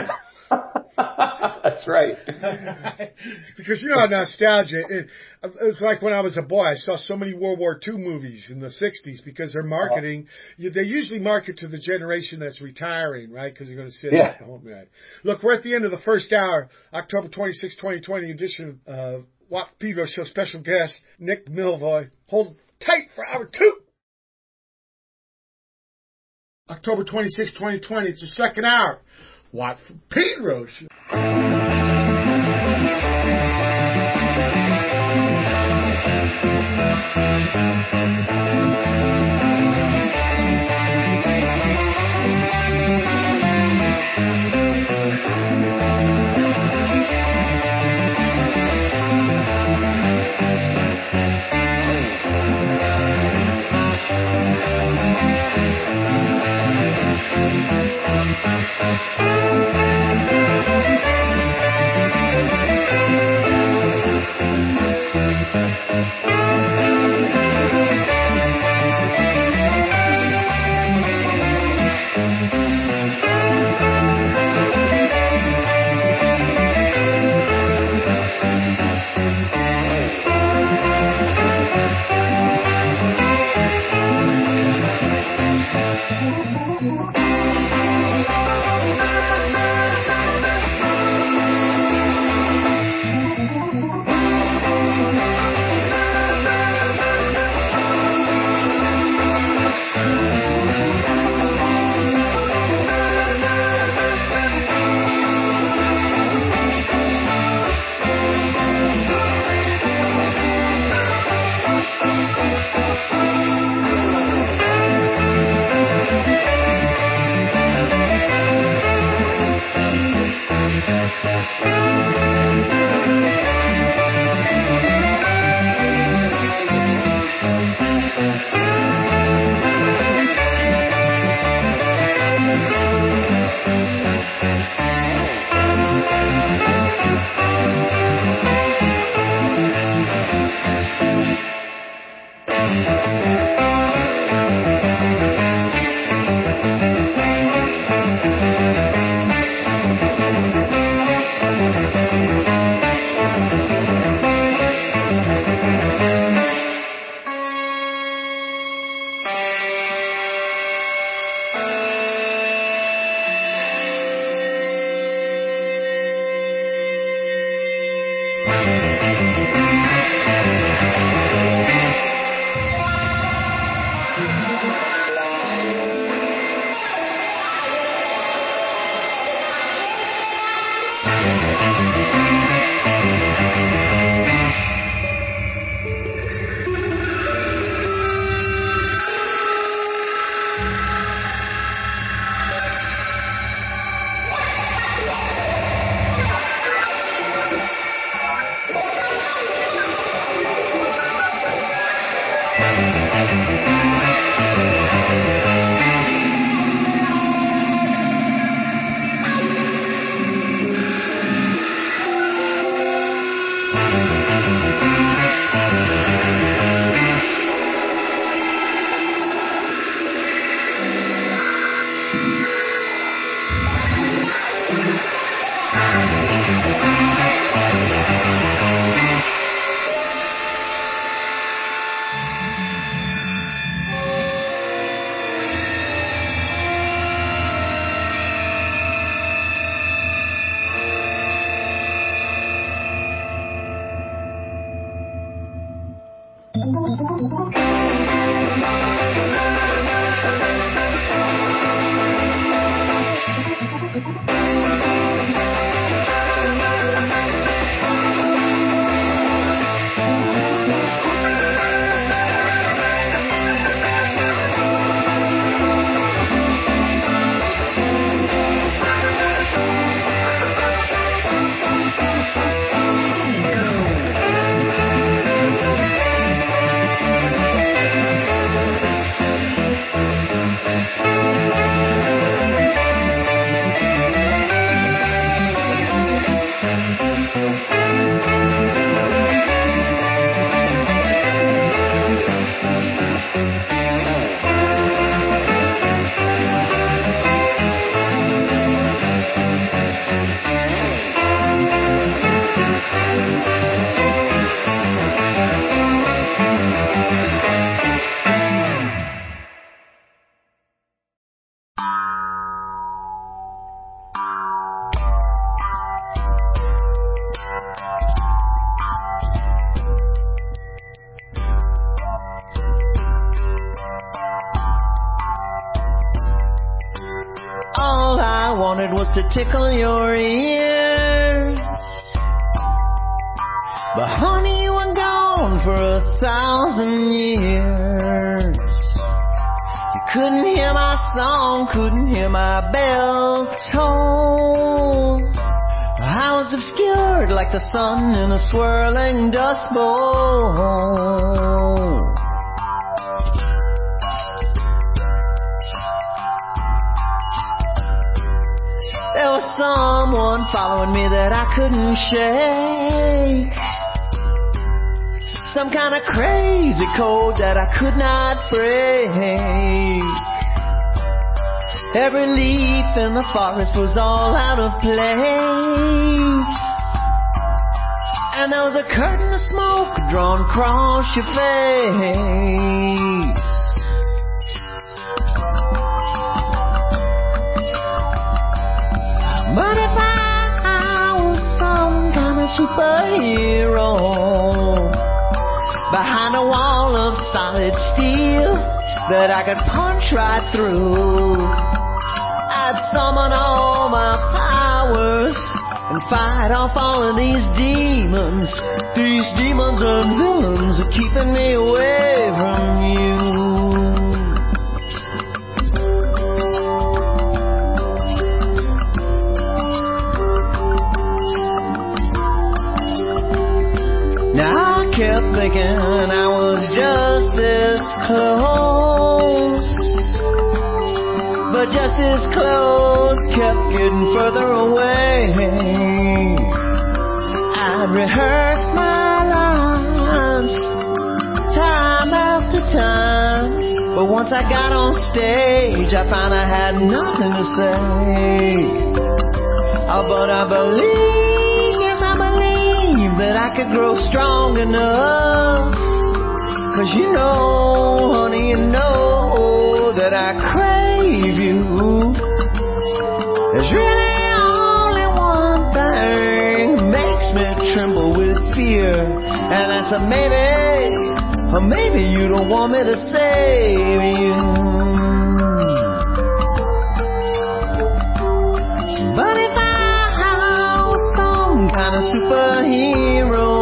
That's right. Because you know how nostalgia. It, it's like when I was a boy, I saw so many World War Two movies in the sixties because they're marketing. You, they usually market to the generation that's retiring, right? Because they're going to sit Yeah. at home, right? Look, we're at the end of the first hour, October twenty-sixth, twenty twenty edition of uh, Watt Pedro Show special guest Nick Milvoy. Hold tight for hour two. October twenty-sixth, twenty twenty. It's the second hour. Watt from Pedro Show. wanted was to tickle your ears. But honey, you were gone for a thousand years. You couldn't hear my song, couldn't hear my bell tone. I was obscured like the sun in a swirling dust bowl. There was someone following me that I couldn't shake. Some kind of crazy code that I could not break. Every leaf in the forest was all out of place. And there was a curtain of smoke drawn across your face. But if I was some kind of superhero behind a wall of solid steel that I could punch right through, I'd summon all my powers and fight off all of these demons. These demons and villains are keeping me away from you. Now I kept thinking I was just this close, but just as close kept getting further away. I'd rehearse my lines time after time, but once I got on stage I found I had nothing to say. Oh, but I believe, yes I believe that I could grow strong enough. 'Cause you know, honey, you know that I crave you. There's really only one thing makes me tremble with fear, and that's a maybe, or maybe you don't want me to save you. But if I was some kind of superhero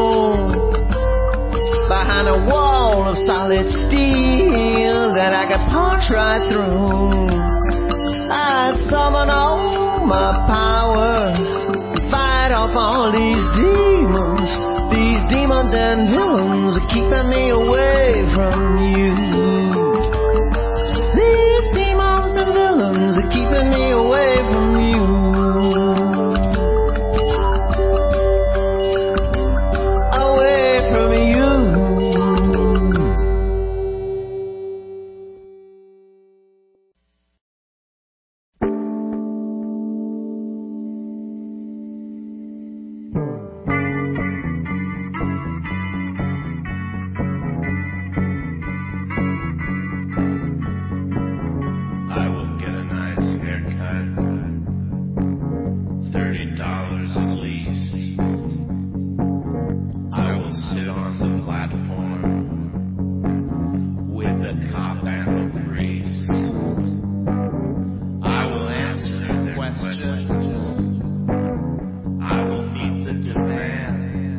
behind a wall of solid steel that I could punch right through, I'd summon all my powers and fight off all these demons. These demons and villains are keeping me away from you. These demons and villains are keeping me away from you. Away from you. I will get a nice haircut, thirty dollars at least. I will sit on the platform with the cop and the priest. I will answer their questions. I will meet the demands.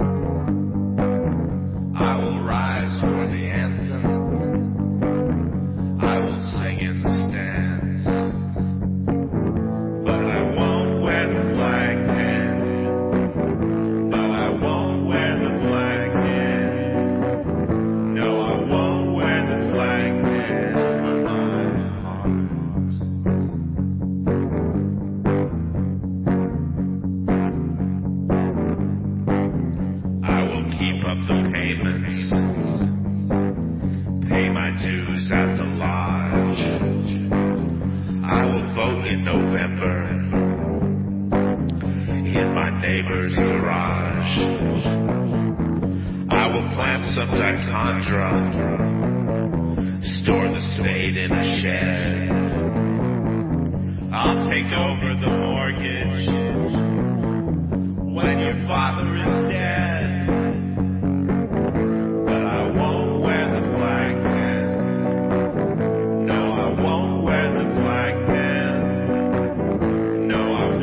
I will rise for the anthem. I will sing in the stands, but I won't wear the flag pin. No, I won't wear the flag pin. No, I won't wear the flag pin on my heart. I will keep up the payments, pay my dues at the lodge. I will vote in November in my neighbor's garage. I will plant some dichondra, store the spade in a shed. I'll take over the mortgage when your father is dead. But I won't wear the flag pin. No, I won't wear the flag pin. No, I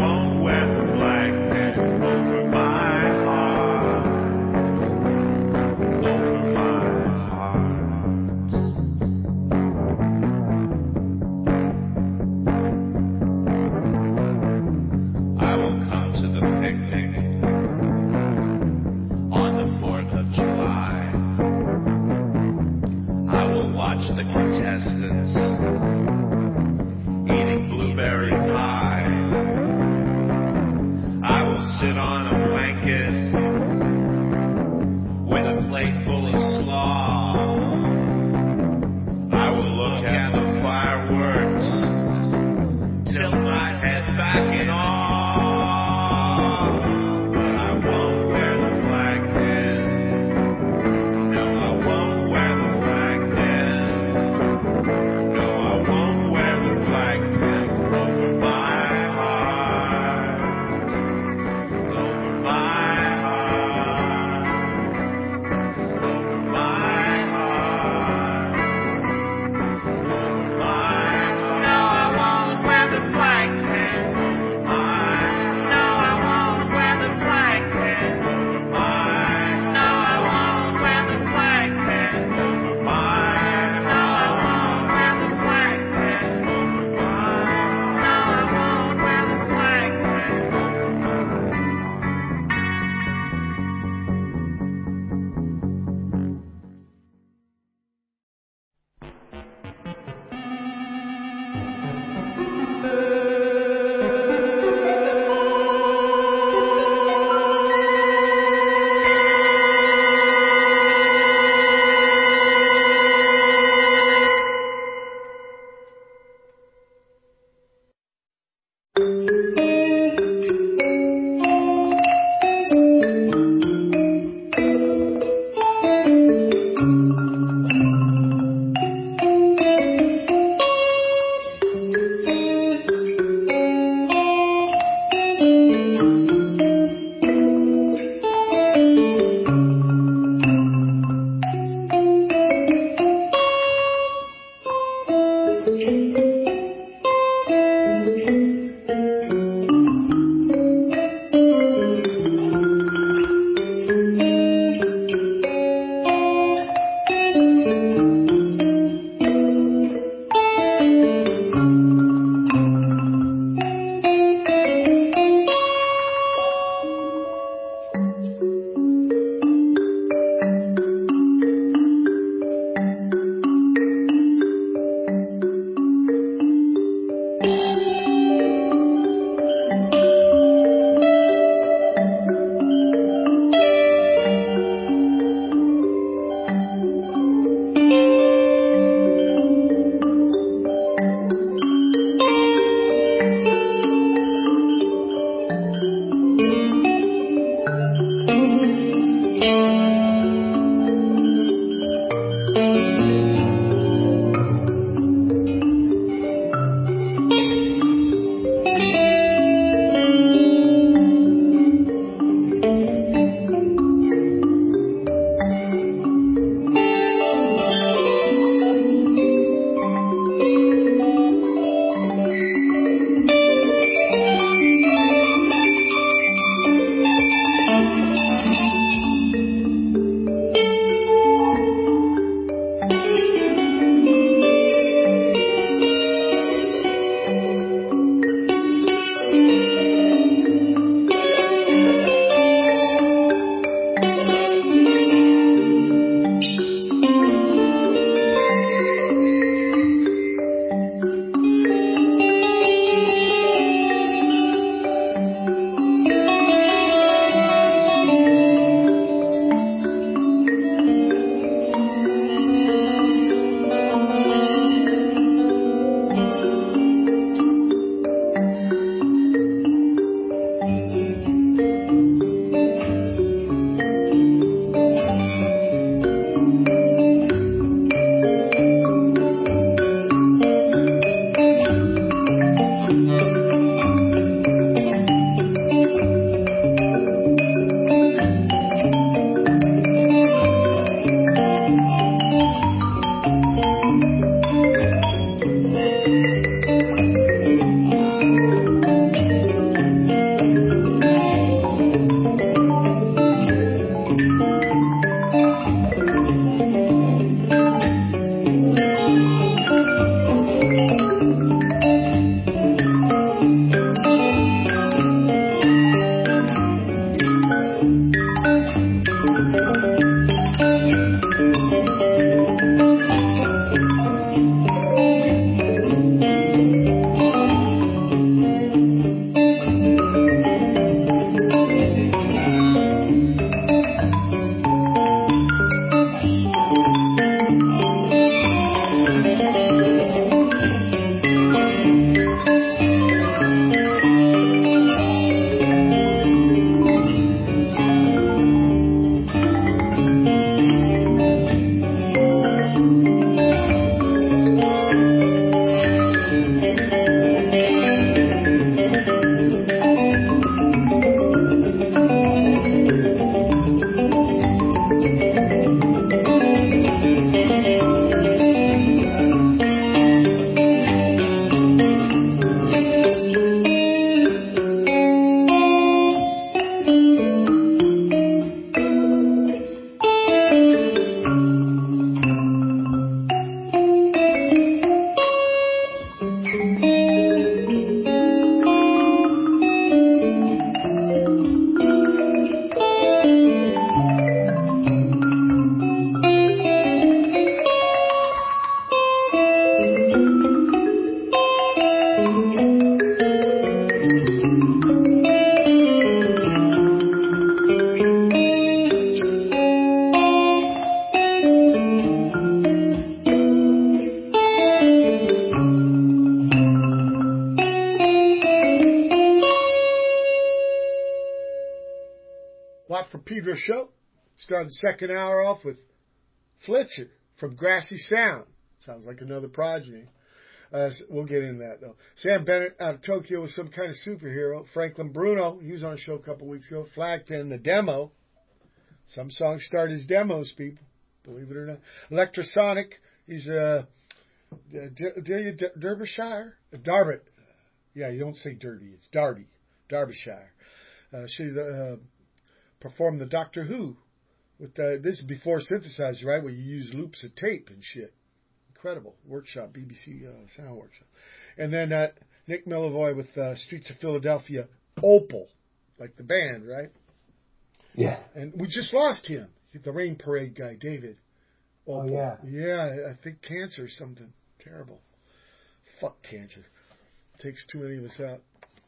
Watt from Pedro show. Started the second hour off with Flitzer from Grassy Sound. Sounds like another progeny. Uh, we'll get into that, though. Sam Bennett out of Tokyo was some kind of superhero. Franklin Bruno, he was on a show a couple weeks ago. Flagpin, the demo. Some songs start as demos, people. Believe it or not. Electrosonic, he's a uh, D- D- Derbyshire? Darbit. Yeah, you don't say dirty. It's Darby. Derbyshire. Uh, she uh, performed the Doctor Who. With the, this is before synthesizer, right? Where you use loops of tape and shit. Incredible. Workshop, B B C uh, Sound Workshop. And then uh, Nick Millivoy with uh, Streets of Philadelphia, Opal. Like the band, right? Yeah. And we just lost him. The Rain Parade guy, David. Opal. Oh, yeah. Yeah, I think cancer or something. Terrible. Fuck cancer. Takes too many of us out.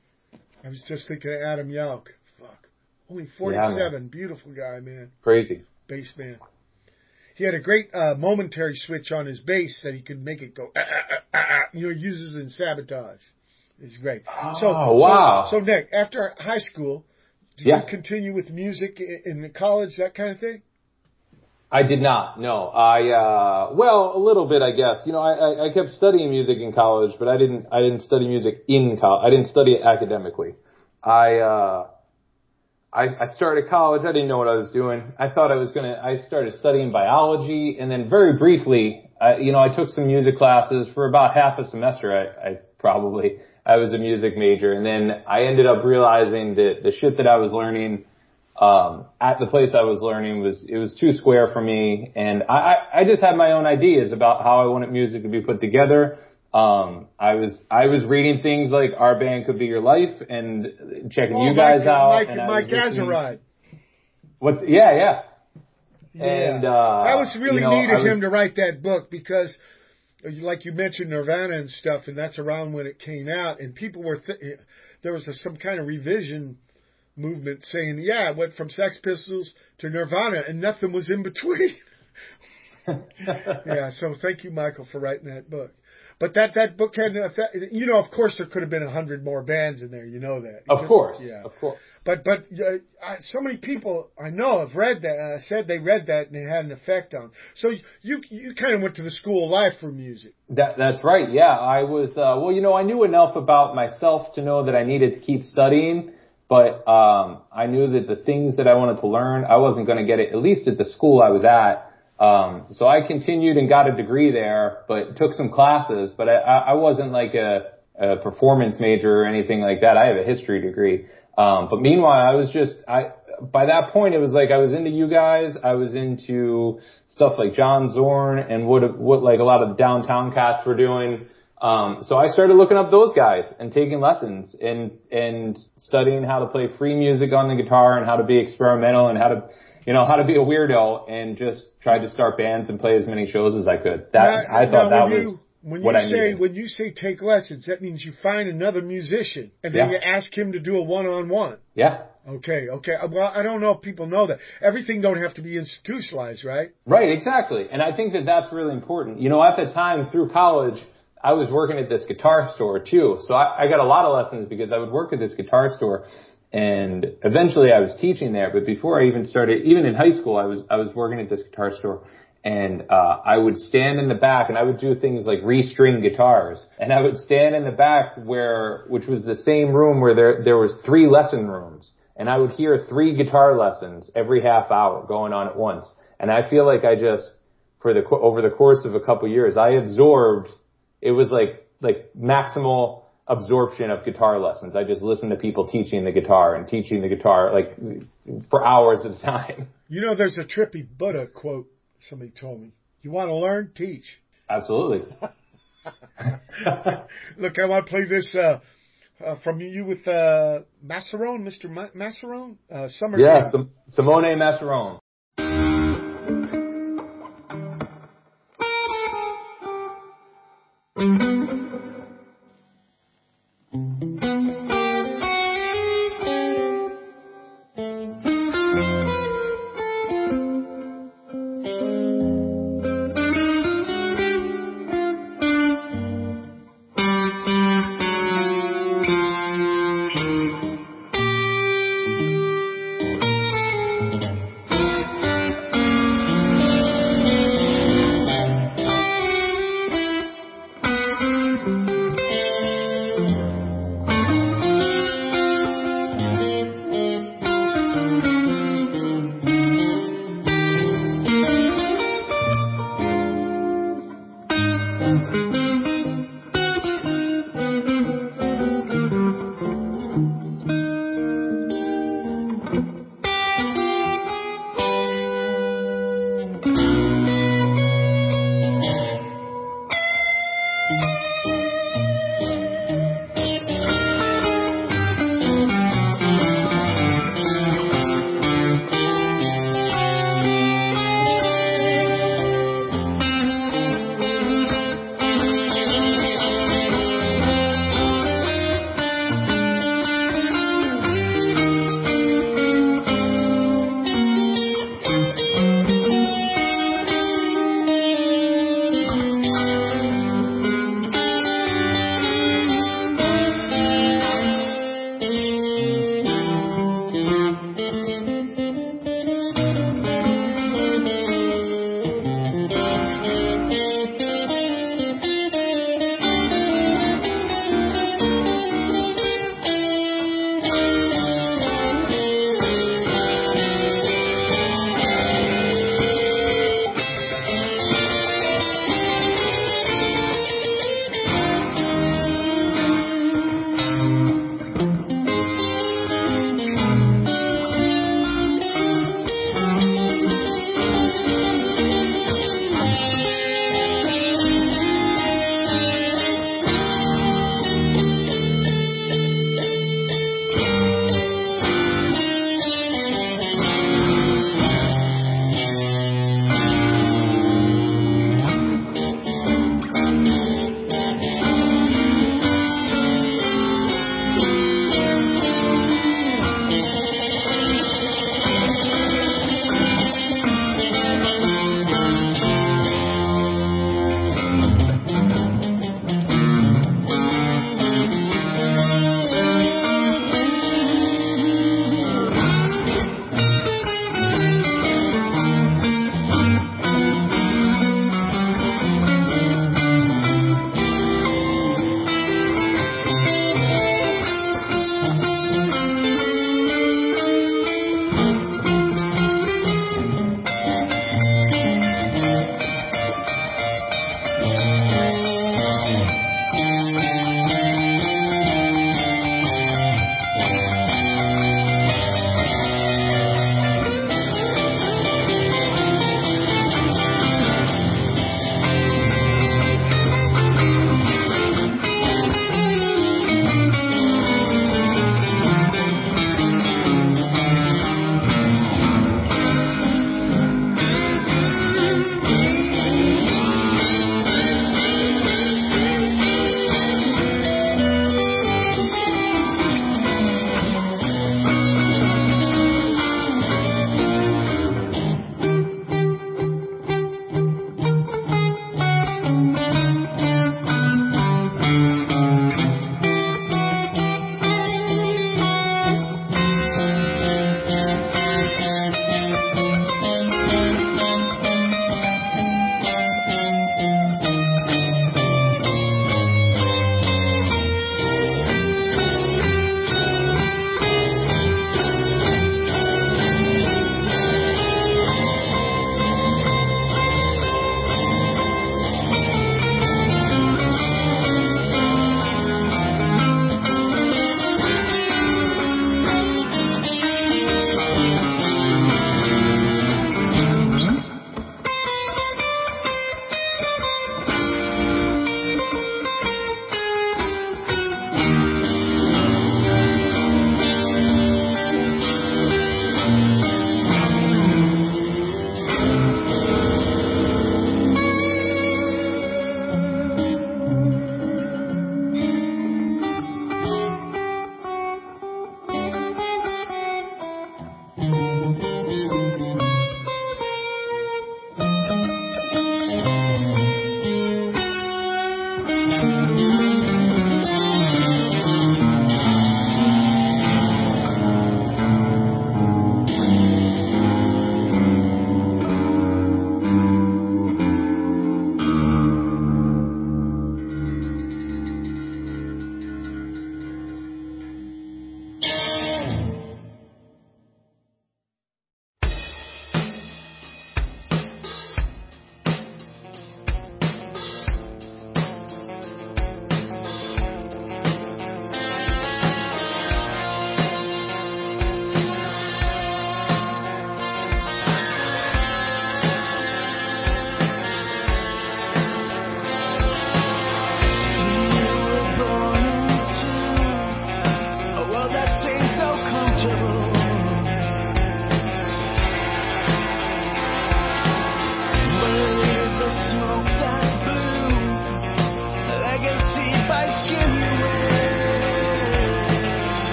I was just thinking of Adam Yauch. Fuck. Only forty-seven. Yeah, beautiful guy, man. Crazy. Bass man. He had a great uh, momentary switch on his bass that he could make it go, ah, ah, ah, ah, you know, uses in Sabotage. It's great. Oh, so, wow. So, so, Nick, after high school, did yeah. you continue with music in, in college, that kind of thing? I did not, no. I, uh, well, a little bit, I guess. You know, I, I, I kept studying music in college, but I didn't, I didn't study music in college. I didn't study it academically. I, uh, I, I started college. I didn't know what I was doing. I thought I was going to, I started studying biology, and then very briefly, I, you know, I took some music classes for about half a semester. I, I probably, I was a music major, and then I ended up realizing that the shit that I was learning, um, at the place I was learning was, it was too square for me, and I, I just had my own ideas about how I wanted music to be put together. Um, I was, I was reading things like Our Band Could Be Your Life and checking oh, you guys Mike, out. Mike, and Mike Azerrod. What's, yeah, yeah. Yeah. And, uh, that was really you know, neat of was, him to write that book because, like you mentioned, Nirvana and stuff, and that's around when it came out, and people were, th- there was a, some kind of revision movement saying, yeah, it went from Sex Pistols to Nirvana, and nothing was in between. Yeah, so thank you, Michael, for writing that book. But that, that book had, you know, of course there could have been a hundred more bands in there. You know that. Of could, course. Yeah. Of course. But, but, uh, I, so many people I know have read that, uh, said they read that and it had an effect on them. So you, you kind of went to the school of life for music. That, that's right. Yeah. I was, uh, well, you know, I knew enough about myself to know that I needed to keep studying, but, um, I knew that the things that I wanted to learn, I wasn't going to get it, at least at the school I was at. Um, so I continued and got a degree there, but took some classes, but I, I wasn't like a, a performance major or anything like that. I have a history degree. Um, but meanwhile, I was just, I, by that point, it was like I was into you guys. I was into stuff like John Zorn and what, what like a lot of the downtown cats were doing. Um, so I started looking up those guys and taking lessons and, and studying how to play free music on the guitar and how to be experimental and how to, you know, how to be a weirdo, and just tried to start bands and play as many shows as I could. That, now, I thought now that when was you, when what you I say, needed. When you say take lessons, that means you find another musician and then Yeah. you ask him to do a one-on-one. Yeah. Okay, okay. Well, I don't know if people know that. Everything don't have to be institutionalized, right? Right, exactly. And I think that that's really important. You know, at the time through college, I was working at this guitar store too. So I, I got a lot of lessons because I would work at this guitar store. And eventually I was teaching there, but before I even started, even in high school, I was, I was working at this guitar store, and, uh, I would stand in the back and I would do things like restring guitars, and I would stand in the back where, which was the same room where there, there was three lesson rooms, and I would hear three guitar lessons every half hour going on at once. And I feel like I just, for the, over the course of a couple years, I absorbed, it was like, like maximal absorption of guitar lessons. I just listened to people teaching the guitar and teaching the guitar like for hours at a time. You know, there's a Trippy Buddha quote somebody told me. You want to learn? Teach. Absolutely. Look, I want to play this uh, uh, from you with uh, Masserone, Mister Ma- Masserone? Uh, Summer Yeah, Sim- Simone Masserone.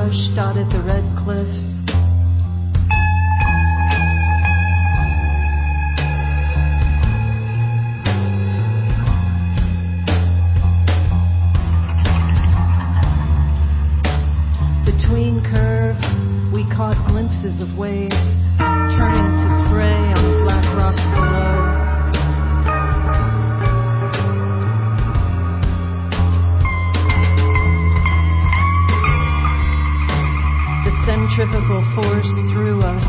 brush dotted the red cliffs. Between curves, we caught glimpses of waves turning to spray on the black rocks below. The centrifugal force threw us.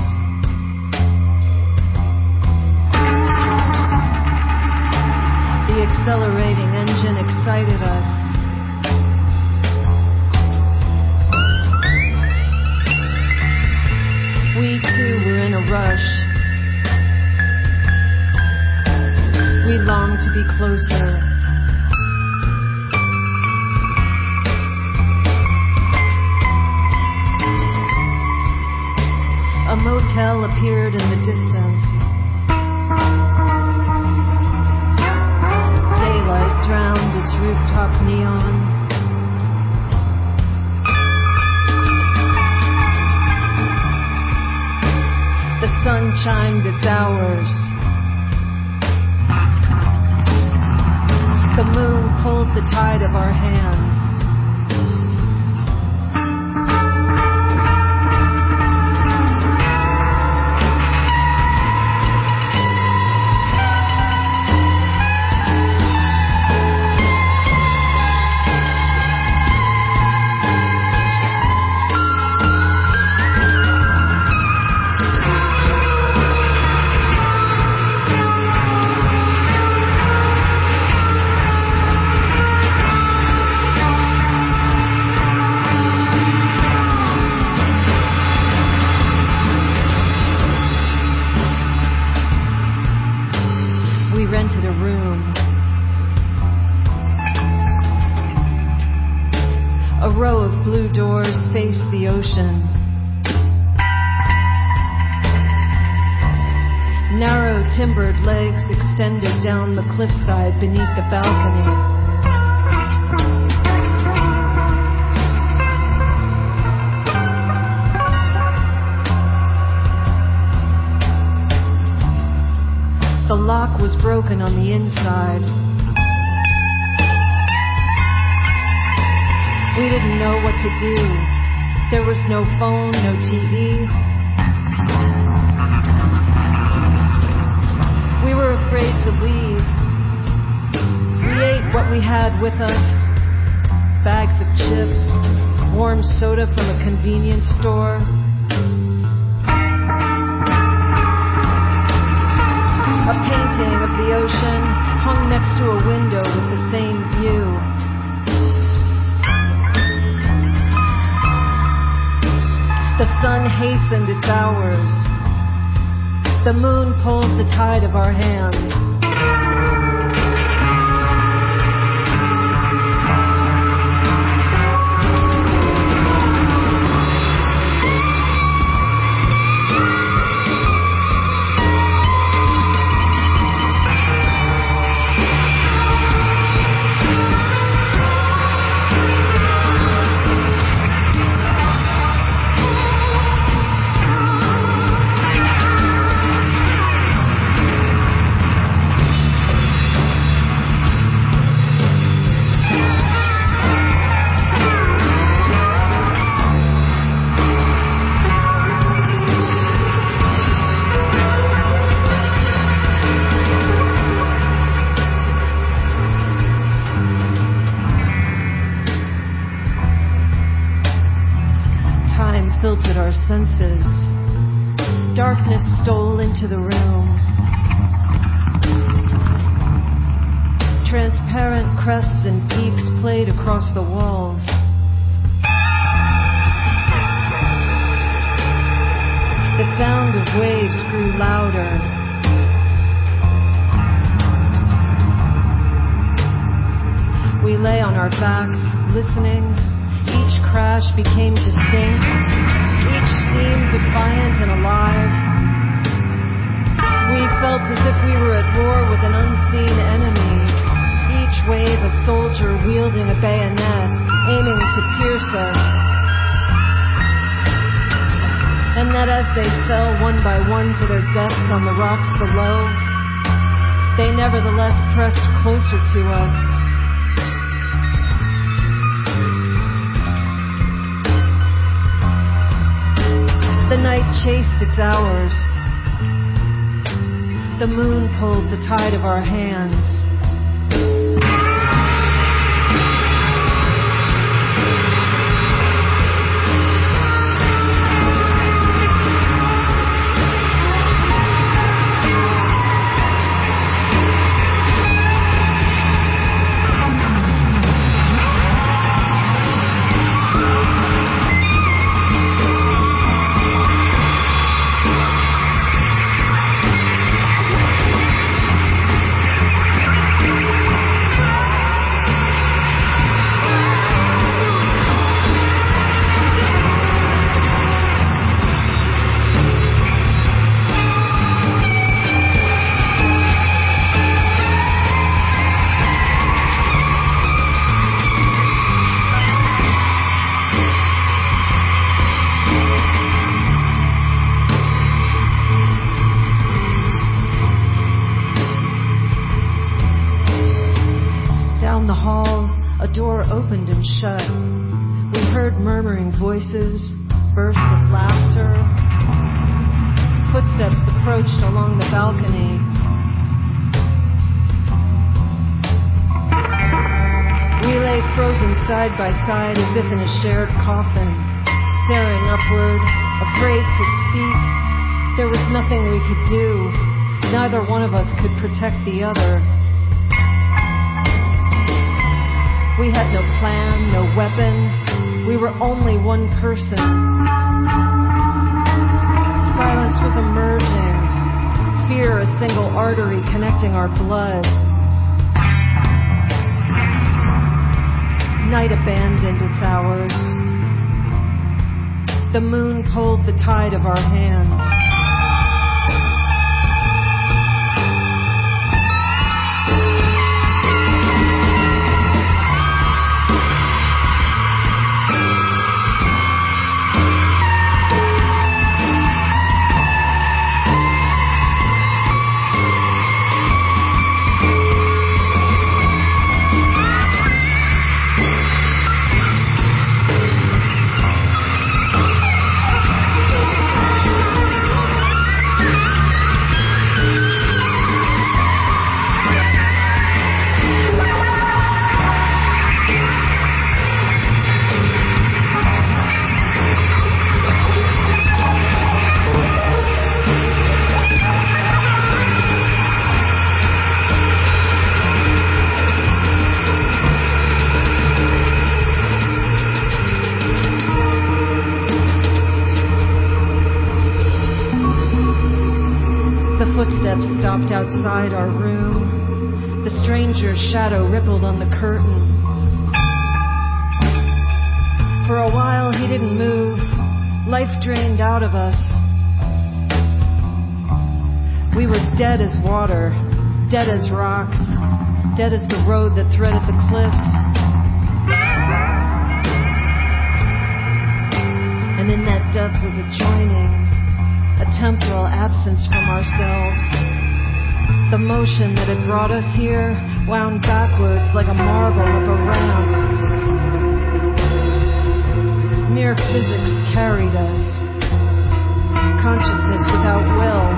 The accelerating engine excited us. We too were in a rush. We longed to be closer. A motel appeared in the distance. Daylight drowned its rooftop neon. The sun chimed its hours. The moon pulled the tide of our hands. Rented a room. A row of blue doors faced the ocean. Narrow timbered legs extended down the cliffside beneath the balcony. The lock was broken on the inside. We didn't know what to do. There was no phone, no T V. We were afraid to leave. We ate what we had with us. Bags of chips, warm soda from a convenience store. A painting of the ocean hung next to a window with the same view. The sun hastened its hours. The moon pulled the tide of our hands. Filtered our senses. Darkness stole into the room. Transparent crests and peaks played across the walls. The sound of waves grew louder. We lay on our backs, listening. Each crash became distinct. Each seemed defiant and alive. We felt as if we were at war with an unseen enemy. Each wave a soldier wielding a bayonet, aiming to pierce us. But as they fell one by one to their deaths on the rocks below, they nevertheless pressed closer to us. The night chased its hours. The moon pulled the tide of our hands. Shut. We heard murmuring voices, bursts of laughter. Footsteps approached along the balcony. We lay frozen side by side as if in a shared coffin, staring upward, afraid to speak. There was nothing we could do. Neither one of us could protect the other. We had no plan, no weapon. We were only one person. Silence was emerging. Fear a single artery connecting our blood. Night abandoned its hours. The moon pulled the tide of our hands. Stopped outside our room. The stranger's shadow rippled on the curtain. For a while he didn't move. Life drained out of us. We were dead as water, dead as rocks, dead as the road that threaded the cliffs. And in that death was a joining, a temporal absence from ourselves. The motion that had brought us here wound backwards like a marble up a ramp. Mere physics carried us. Consciousness without will.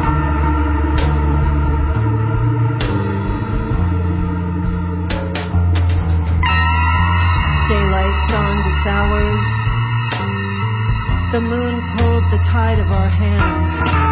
Daylight dawned its hours. The moon pulled the tide of our hands.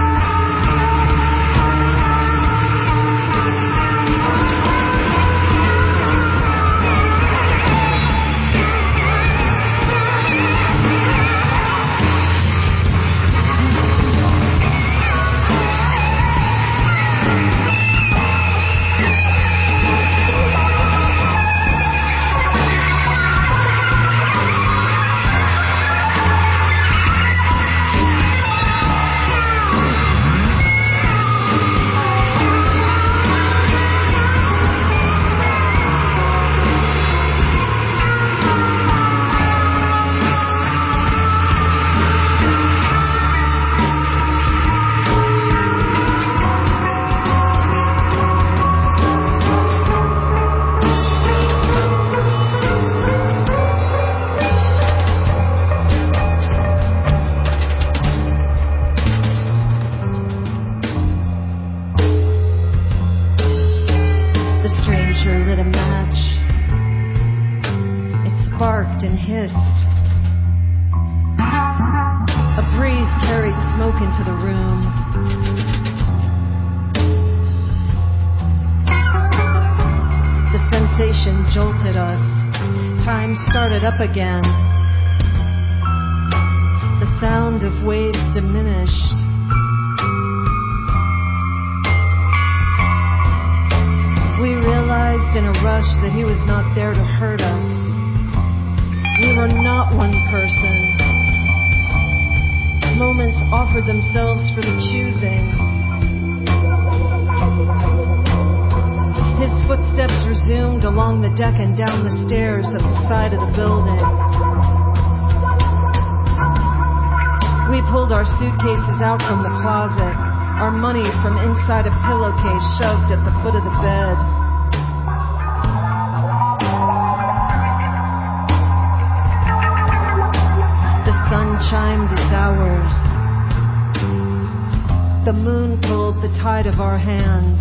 smoke into the room. The sensation jolted us. Time started up again. The sound of waves diminished. We realized in a rush that he was not there to hurt us. We were not one person. Moments offered themselves for the choosing. His footsteps resumed along the deck and down the stairs at the side of the building. We pulled our suitcases out from the closet, our money from inside a pillowcase shoved at the foot of the bed. The sun chimed its hours. The moon pulled the tide of our hands.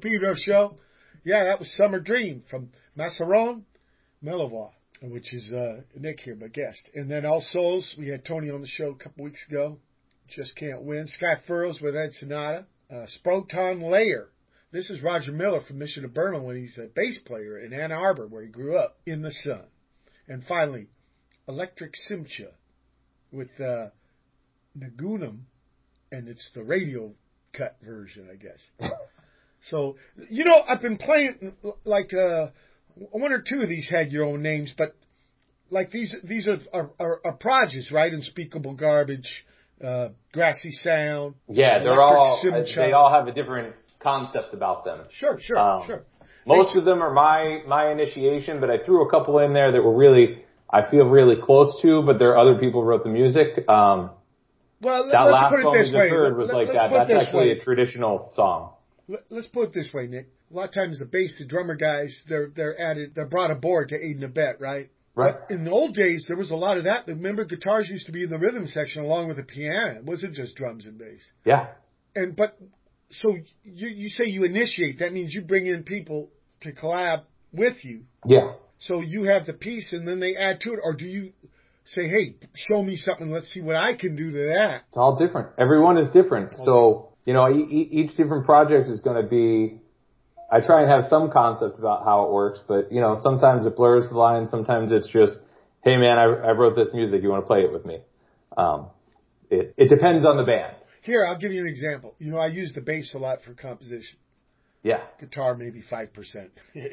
Pedro show. Yeah, that was Summer Dream from Masseron Melevoix, which is uh, Nick here, my guest. And then All Souls, we had Tony on the show a couple weeks ago. Just Can't Win. Sky Furrows with Ed Sonata. Uh, Sproton Layer. This is Roger Miller from Mission of Burma when he's a bass player in Ann Arbor where he grew up, In the Sun. And finally, Electric Simcha with uh, Nagunam, and it's the radio cut version, I guess. So, you know, I've been playing, like, uh, one or two of these had your own names, but, like, these these are, are, are, are projects, right? Unspeakable Garbage, uh, Grassy Sound. Yeah, they're Electric all, Simcha. they all have a different concept about them. Sure, sure, um, sure. Most of them are my, my initiation, but I threw a couple in there that were really, I feel really close to, but there are other people who wrote the music. Um, well, that let's last put it song this we just way. heard was Let, like let's that. put it That's this actually way. a traditional song. Let's put it this way, Nick. A lot of times the bass, the drummer guys, they're they're added, they're brought aboard to aid and abet, right? Right. But in the old days, there was a lot of that. Remember, guitars used to be in the rhythm section along with the piano. It wasn't just drums and bass. Yeah. And but so you you say you initiate. That means you bring in people to collab with you. Yeah. So you have the piece, and then they add to it, or do you say, "Hey, show me something. Let's see what I can do to that." It's all different. Everyone is different. Okay. So, you know, e- each different project is going to be, I try and have some concept about how it works, but, you know, sometimes it blurs the line. Sometimes it's just, hey, man, I, I wrote this music. You want to play it with me? Um, it, it depends on the band. Here, I'll give you an example. You know, I use the bass a lot for composition. Yeah. Guitar, maybe five percent.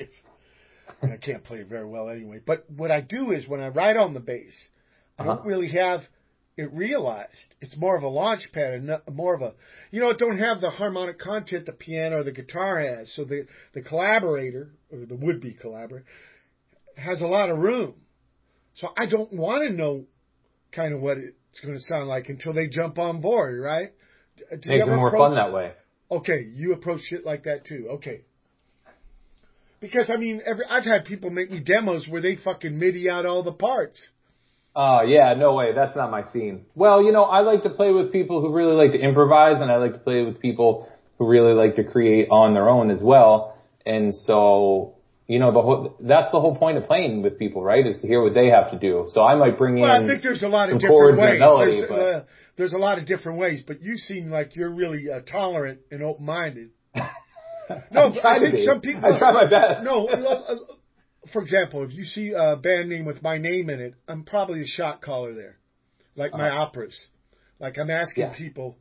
I can't play it very well anyway. But what I do is when I write on the bass, I Uh-huh. don't really have it realized. It's more of a launch pad and not, more of a, you know, it don't have the harmonic content the piano or the guitar has. So the, the collaborator, or the would-be collaborator, has a lot of room. So I don't want to know kind of what it's going to sound like until they jump on board, right? Do you Makes it ever more approach- fun that way. Okay, you approach shit like that too. Okay. Because, I mean, every, I've had people make me demos where they fucking MIDI out all the parts. Oh, yeah, no way. That's not my scene. Well, you know, I like to play with people who really like to improvise, and I like to play with people who really like to create on their own as well. And so, you know, the whole, that's the whole point of playing with people, right, is to hear what they have to do. So I might bring well, in I think there's a lot of some different chords ways. and melody, there's, but... uh, there's a lot of different ways, but you seem like you're really uh, tolerant and open-minded. No, I, try I think to be. some people... I try my best. No, uh, for example, if you see a band name with my name in it, I'm probably a shot caller there, like my Uh-huh. operas. Like I'm asking Yeah. people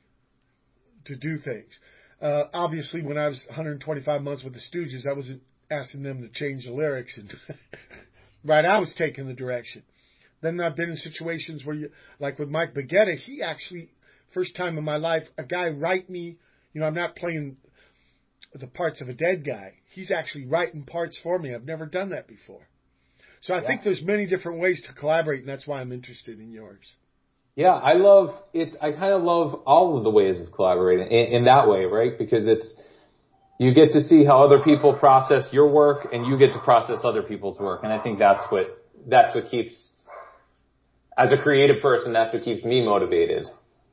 to do things. Uh, obviously, when I was one hundred twenty-five months with the Stooges, I wasn't asking them to change the lyrics, and right, I was taking the direction. Then I've been in situations where, you, like with Mike Baguetta, he actually, first time in my life, a guy write me, you know, I'm not playing the parts of a dead guy. He's actually writing parts for me. I've never done that before. So I Yeah. think there's many different ways to collaborate, and that's why I'm interested in yours. Yeah, I love it. I kind of love all of the ways of collaborating in, in that way, right? Because it's, you get to see how other people process your work, and you get to process other people's work. And I think that's what, that's what keeps, as a creative person, that's what keeps me motivated.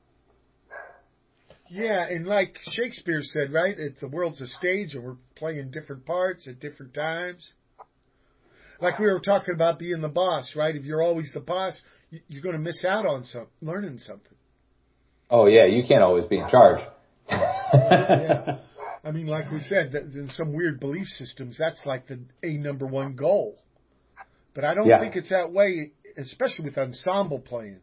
Yeah, and like Shakespeare said, right? It's the world's a stage, and we're playing different parts at different times. Like we were talking about being the boss, right? If you're always the boss, you're going to miss out on some learning something. Oh yeah, you can't always be in charge. Yeah, I mean, like we said, that in some weird belief systems, that's like the a number one goal. But I don't Yeah. think it's that way, especially with ensemble playing.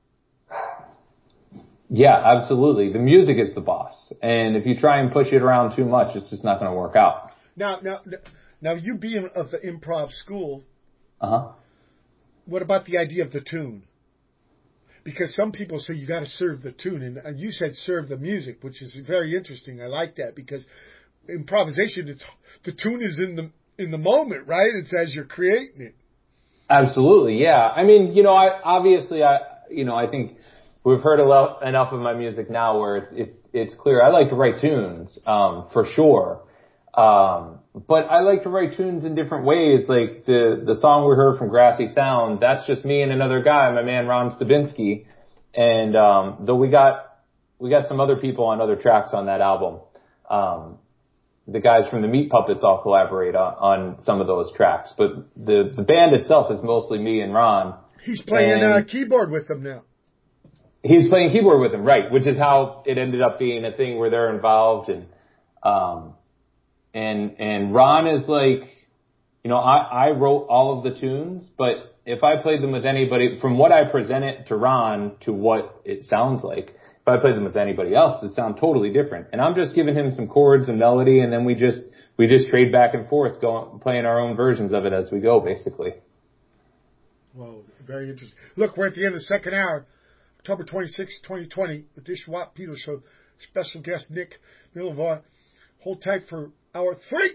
Yeah, absolutely. The music is the boss, and if you try and push it around too much, it's just not going to work out. Now, now, now, you being of the improv school, Uh huh. what about the idea of the tune? Because some people say you got to serve the tune, and, and you said serve the music, which is very interesting. I like that because improvisation, it's the tune is in the in the moment, right? It's as you're creating it. Absolutely, yeah. I mean, you know, I obviously, I, you know, I think we've heard a lot, enough of my music now where it's it, it's clear. I like to write tunes, um, for sure. Um, but I like to write tunes in different ways. Like the, the song we heard from Grassy Sound, that's just me and another guy, my man Ron Stabinsky. And, um, though we got, we got some other people on other tracks on that album. Um, the guys from the Meat Puppets all collaborate on, on some of those tracks. But the, the band itself is mostly me and Ron. He's playing uh, keyboard with them now. He's playing keyboard with them, right, which is how it ended up being a thing where they're involved. And, um, and, and Ron is like, you know, I, I wrote all of the tunes, but if I played them with anybody, from what I present it to Ron to what it sounds like, if I played them with anybody else, it sound totally different. And I'm just giving him some chords and melody, and then we just, we just trade back and forth, going, playing our own versions of it as we go, basically. Well, very interesting. Look, we're at the end of the second hour. October twenty-sixth, twenty twenty, with Dish Watt Peter Show. Special guest Nick Millavoy. Hold tight for hour three.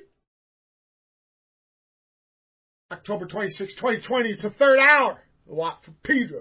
October twenty-sixth, twenty twenty. It's the third hour. Watt for Peter.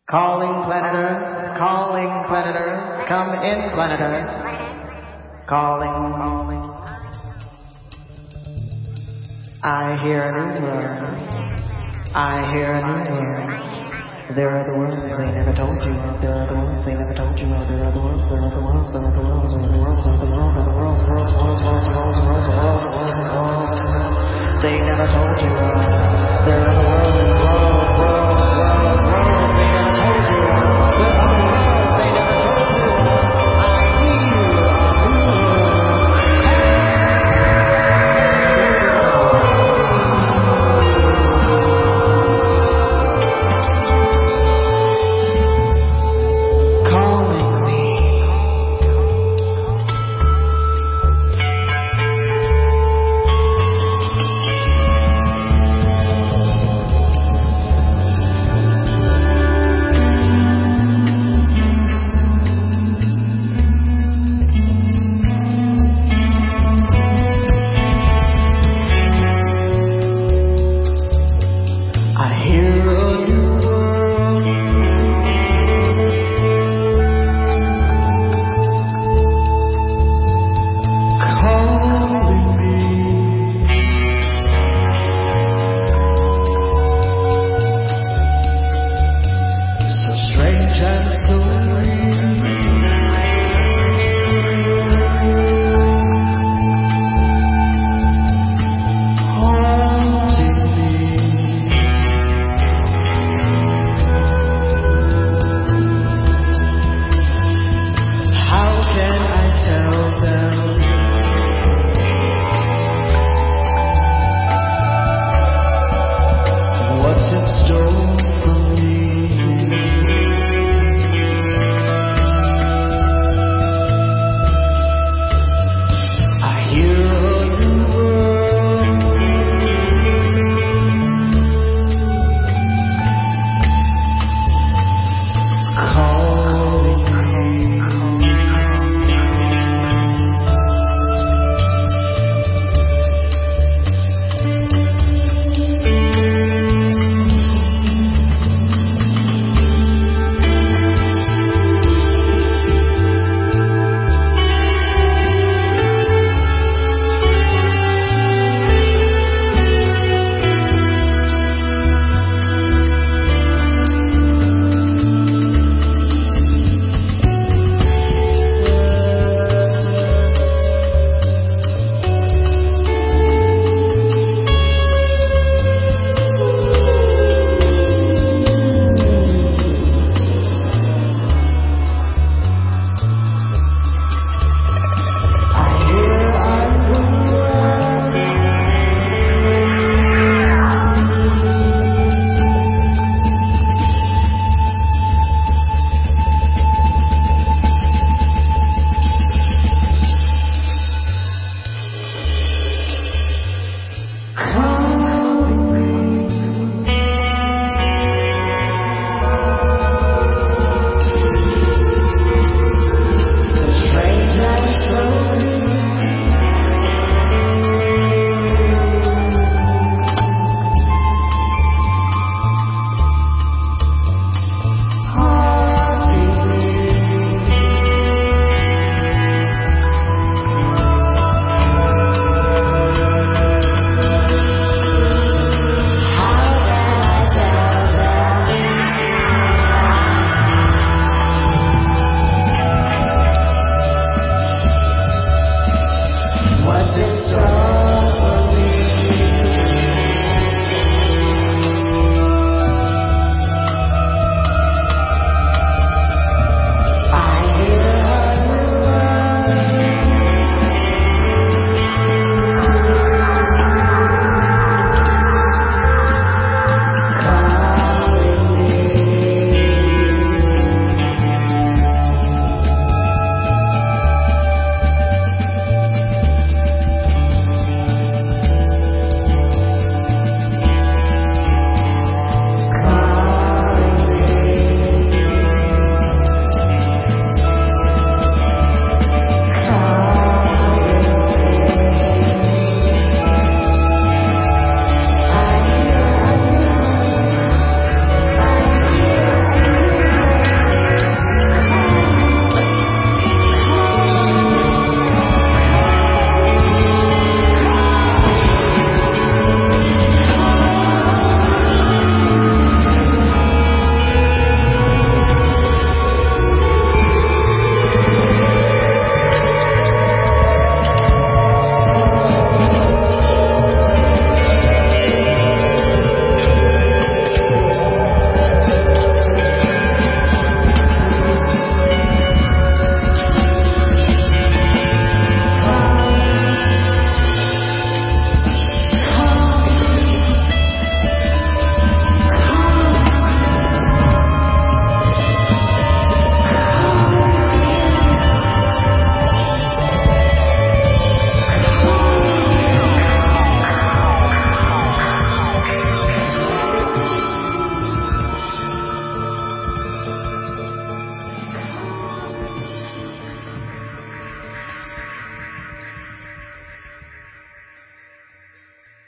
Calling planet Earth, calling planet Earth, come in planet Earth. Calling, calling. I hear a new word. I hear a new word. There are the words they never told you of. There are the words they never told you of. There are the words, there are the words, there are the words, there are the words, there are the words, there are the words, words, words, words, words, words, words, words, words. They never told you of. There are the words, words, words, words, words, they never told you of. There are the words they never told you of. I hear a new word.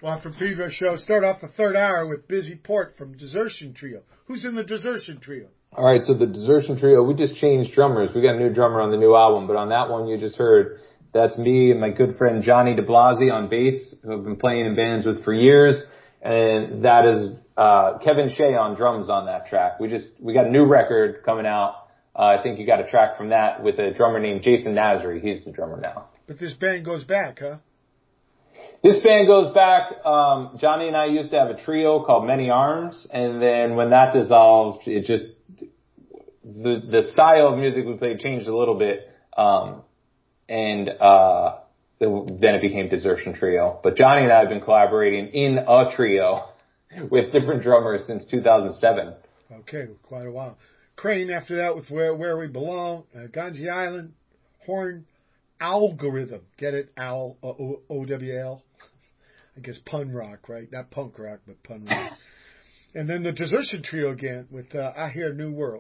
Well, from Pedro Show, start off the third hour with Busy Port from Desertion Trio. Who's in the Desertion Trio? All right, so the Desertion Trio, we just changed drummers. We got a new drummer on the new album, but on that one you just heard, that's me and my good friend Johnny DeBlasi on bass, who I've been playing in bands with for years, and that is uh Kevin Shea on drums on that track. We just we got a new record coming out. Uh, I think you got a track from that with a drummer named Jason Nasri. He's the drummer now. But this band goes back, huh? This band goes back. Um, Johnny and I used to have a trio called Many Arms, and then when that dissolved, it just the the style of music we played changed a little bit, um, and uh, then it became Desertion Trio. But Johnny and I have been collaborating in a trio with different drummers since two thousand seven. Okay, quite a while. Crane after that with Where Where We Belong, uh, Ganji Island, Horn, Algorithm. Get it? Owl, O- O W L. I guess pun rock, right? Not punk rock, but pun rock. And then the Desertion Trio again with uh, I Hear New World.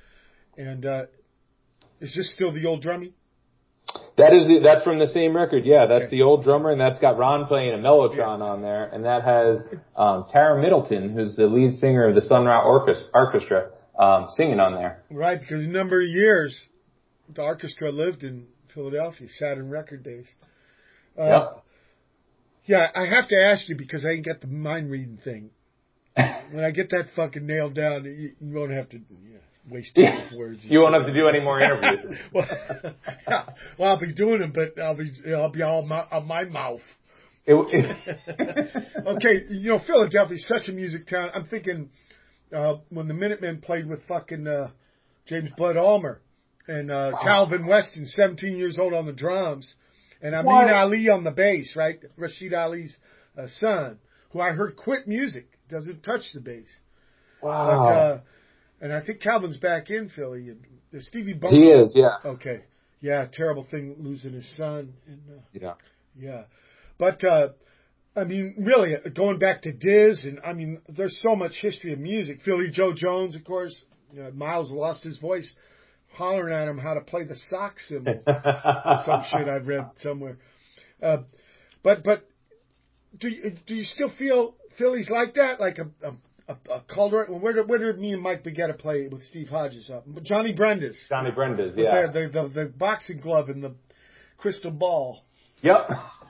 And uh, is this still the old drummy? That is the, that's from the same record, yeah. That's Okay. the old drummer, and that's got Ron playing a mellotron Yeah. on there, and that has um, Tara Middleton, who's the lead singer of the Sun Ra Orchestra, orchestra um, singing on there. Right, because a number of years the orchestra lived in Philadelphia, Saturn Record Days. Uh, Yep. Yeah, I have to ask you because I ain't got the mind reading thing. When I get that fucking nailed down, you, you won't have to yeah, waste too much words. You won't have to do any more interviews. well, yeah, well, I'll be doing them, but I'll be I'll be all my, on my mouth. It, it, Okay, you know, Philadelphia's such a music town. I'm thinking uh, when the Minutemen played with fucking uh, James Bud Ulmer and uh, Wow. Calvin Weston, seventeen years old on the drums, and Amin What? Ali on the bass, right? Rashid Ali's uh, son, who I heard quit music, doesn't touch the bass. wow. But, uh, and I think Calvin's back in Philly. And uh, Stevie Bummer. He is, yeah. Okay. Yeah, terrible thing losing his son. And, uh, Yeah. yeah. But, uh, I mean, really, uh, going back to Diz, and I mean, there's so much history of music. Philly Joe Jones, of course. You know, Miles lost his voice hollering at him how to play the sock symbol. Some shit I've read somewhere. Uh, but, but, do you, do you still feel Philly's like that? Like a, a A, a Calder. Where did, where did me and Mike Begetta play with Steve Hodges? Uh, Johnny Brenda's. Johnny Brenda's, With yeah. The, the, the, the boxing glove and the crystal ball. Yep.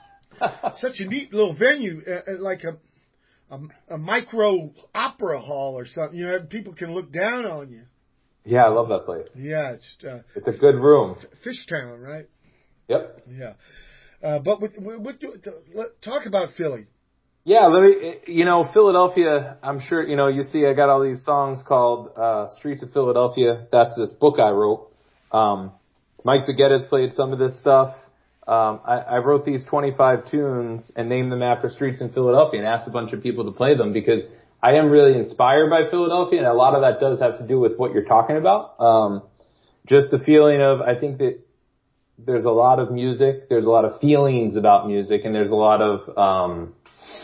Such a neat little venue, uh, uh, like a, a a micro opera hall or something. You know, people can look down on you. Yeah, I love that place. Yeah, it's uh, It's a good room. Fish Town, right? Yep. Yeah. Uh, but what, what, what do, let, talk about Philly. Yeah, let me, you know, Philadelphia, I'm sure, you know, you see I got all these songs called uh, Streets of Philadelphia. That's this book I wrote. Um, Mike Begetta's played some of this stuff. Um, I, I wrote these twenty-five tunes and named them after streets in Philadelphia and asked a bunch of people to play them because I am really inspired by Philadelphia, and a lot of that does have to do with what you're talking about. Um, just the feeling of, I think that there's a lot of music, there's a lot of feelings about music, and there's a lot of um,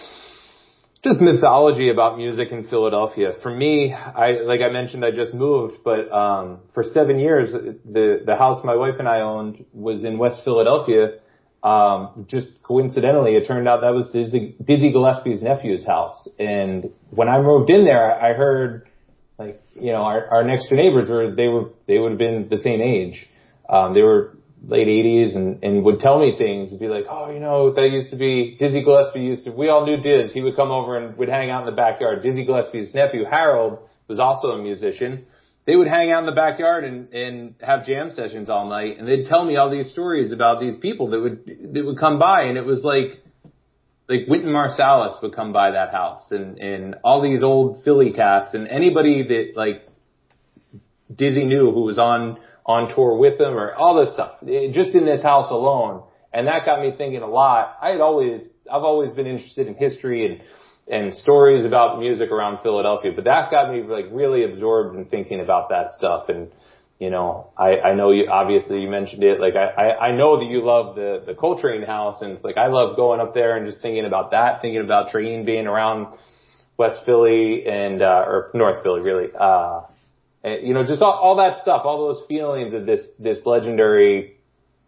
just mythology about music in Philadelphia. For me, I like I mentioned, I just moved, but um, for seven years, the the house my wife and I owned was in West Philadelphia. Um, just coincidentally, it turned out that was Dizzy, Dizzy Gillespie's nephew's house. And when I moved in there, I heard, like, you know, our, our next door neighbors were, they were, they would have been the same age. Um, they were late eighties and, and would tell me things and be like, oh, you know, that used to be, Dizzy Gillespie used to, we all knew Diz. He would come over and would hang out in the backyard. Dizzy Gillespie's nephew, Harold, was also a musician. They would hang out in the backyard and, and have jam sessions all night, and they'd tell me all these stories about these people that would that would come by, and it was like like Wynton Marsalis would come by that house, and, and all these old Philly cats, and anybody that like Dizzy knew who was on on tour with them, or all this stuff, it, just in this house alone, and that got me thinking a lot. I had always I've always been interested in history and. and stories about music around Philadelphia, but that got me like really absorbed in thinking about that stuff. And, you know, I, I know you, obviously you mentioned it, like I, I, I know that you love the, the Coltrane house, and like I love going up there and just thinking about that, thinking about Train being around West Philly and, uh, or North Philly really, uh, and, you know, just all, all that stuff, all those feelings of this, this legendary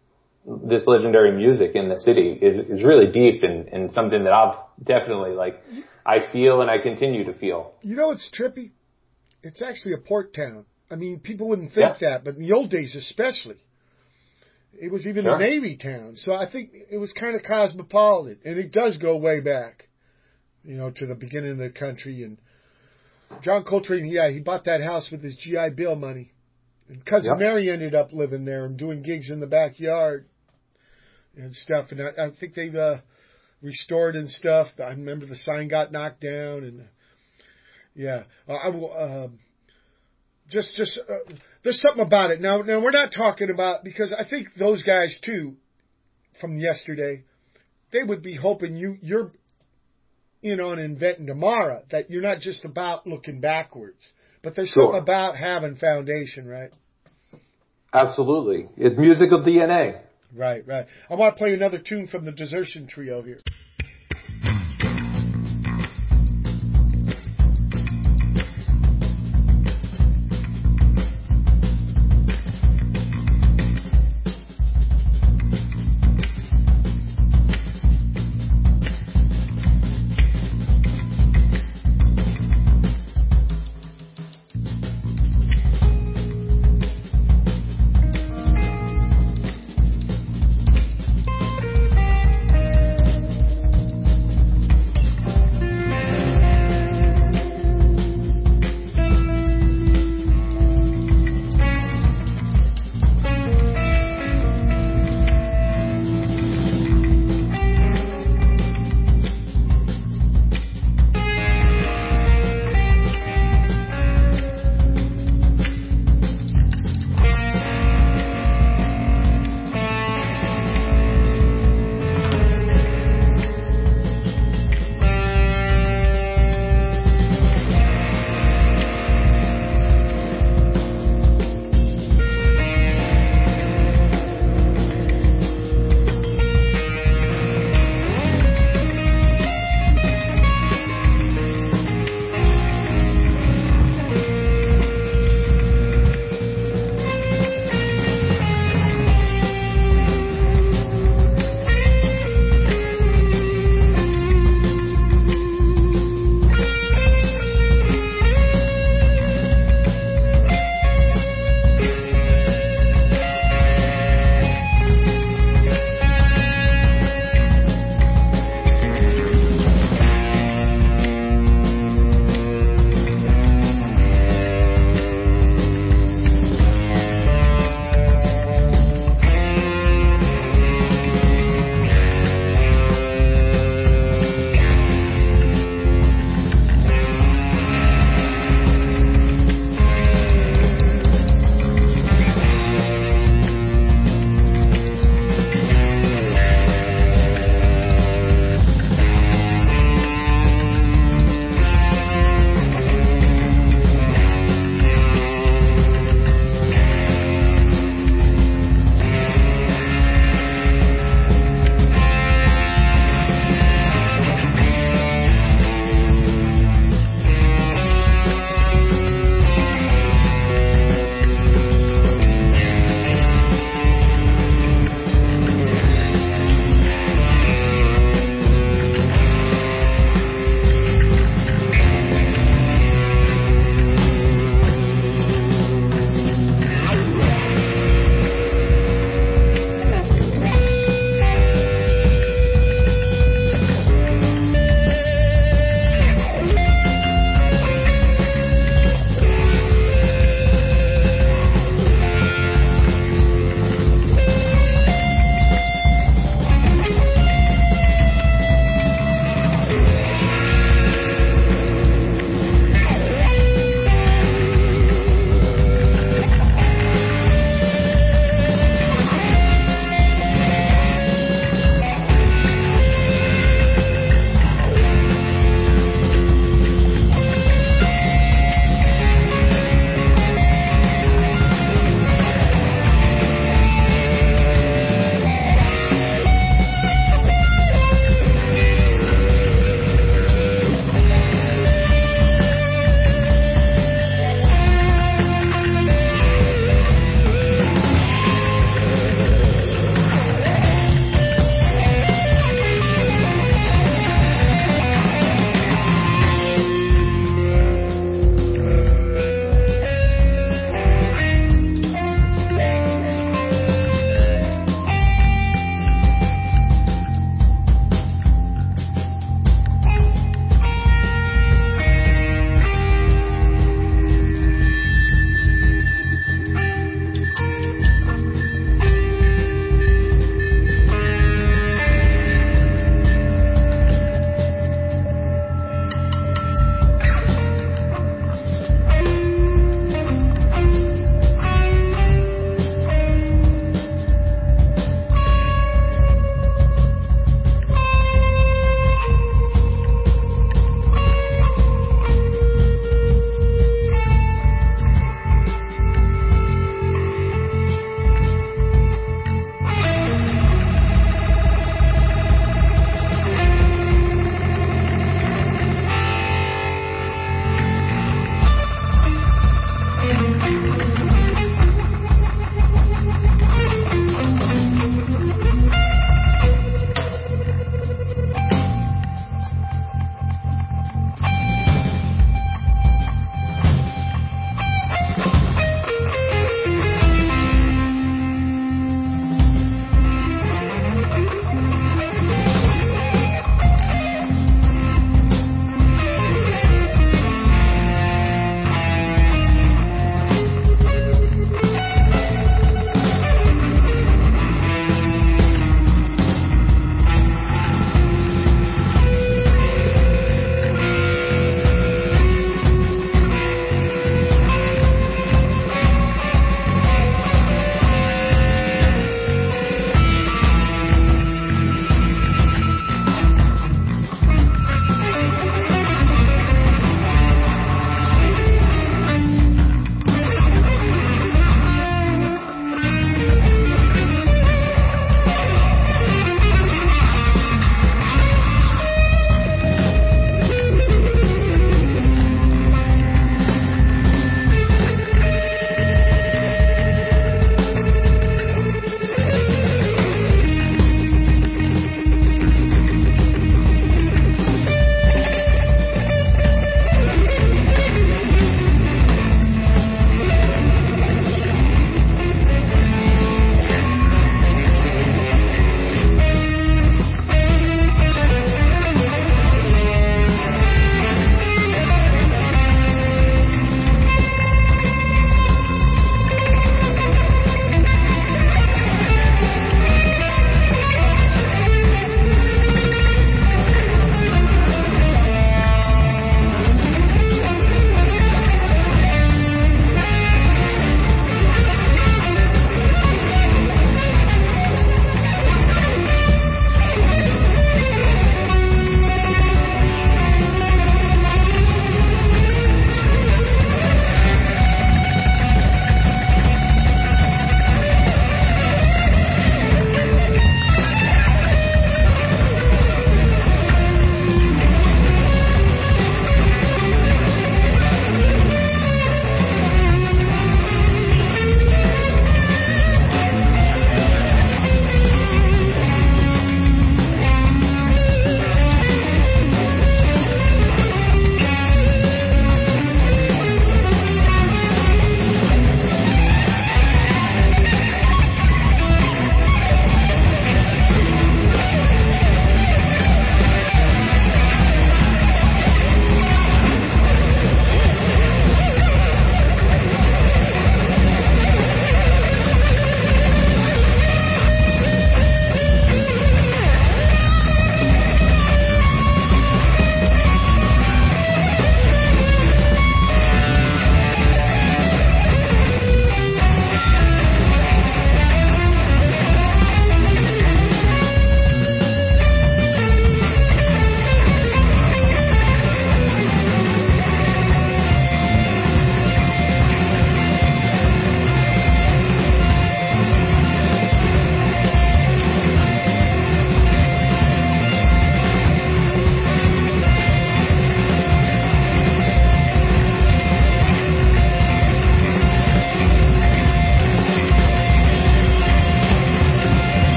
this legendary music in the city is, is really deep and, and something that I've definitely, like, I feel and I continue to feel. You know what's trippy? It's actually a port town. I mean, people wouldn't think Yeah. that, but in the old days especially. It was even Sure. a Navy town. So I think it was kind of cosmopolitan. And it does go way back, you know, to the beginning of the country. And John Coltrane, yeah, he bought that house with his G I Bill money. And Cousin Yep. Mary ended up living there and doing gigs in the backyard and stuff. And I, I think they've uh, restored and stuff. I remember the sign got knocked down. And, uh, yeah, uh, I will... Uh, Just, just, uh, there's something about it. Now, now we're not talking about, because I think those guys too, from yesterday, they would be hoping you, you're, you know, and inventing tomorrow, that you're not just about looking backwards, but there's Sure. something about having foundation, right? Absolutely. It's musical D N A. Right, right. I want to play another tune from the Desertion Trio here.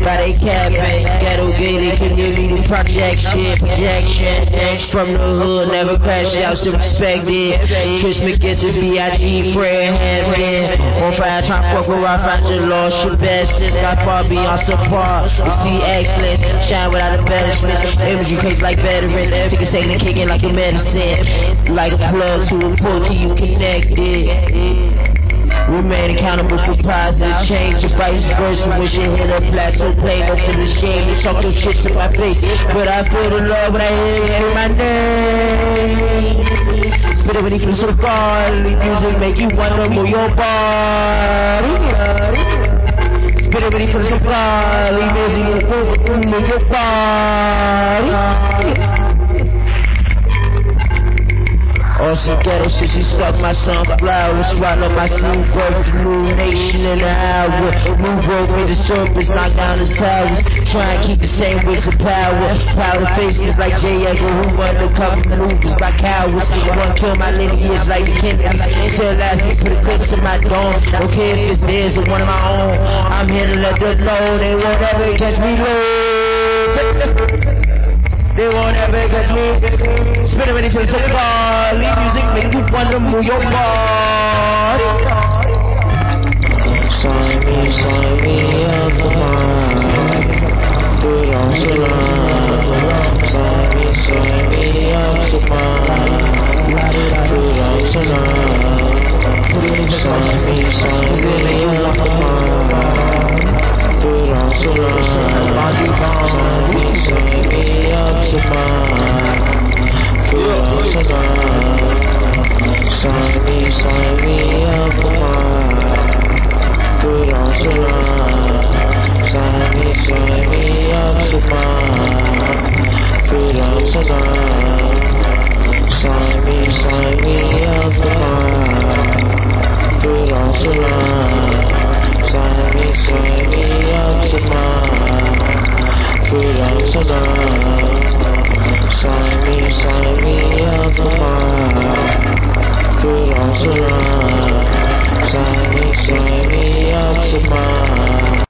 by they cabin. Ghetto gated community project shit, projection. From the hood, never crash out, still respect it. Tris McGinnis with B I G, Fred Hampton. On fire, try fuck where I find your lost. Your best sis got far beyond support. You see excellence, shine without embellishments. Imagery case like veterans. Take a second and kick in like a medicine. Like a plug to a port, keep you connected. Remain accountable for positive change. If vice versa, when shit hit a plateau, play no for the shame. You talk your shit to my face, but I feel the love when I hear my name. Spit it when you feel so godly. Music make you wanna move your body. Spit it when you feel so godly. Music make you wanna move your body. Also ghetto shit, she stuck my sunflower. Swallow my seed, birth the new nation in an hour. New world made the surface, knock down the towers. Try and keep the same weights of power. Powder faces like J. Edgar Hoover, undercover maneuvers by cowards. Wanna kill my lineage like the Kennedys. Till last me put a clip to my dome. Don't care if it's theirs or one of my own. I'm here to let them know they won't ever catch me low. They won't ever catch me. Spit it when it feels so godly. Music make you wanna move your body. Sign me, sign me up for mine. Put on tonight. Sign me, sign me up to mine. Put on tonight. Sign me, sign me up for mine. Put on tonight. Sign me, sign me up to mine. Put on tonight. Sign me, sign me up for mine. Put on tonight. Sign me, sign me up to mine. Put on tonight. Sign me, sign me up for mine. Put on tonight. Sign me, sign me up to mine. Put on tonight. Sign me, sign me up for mine. Put on tonight. Sign me, sign me up to mine.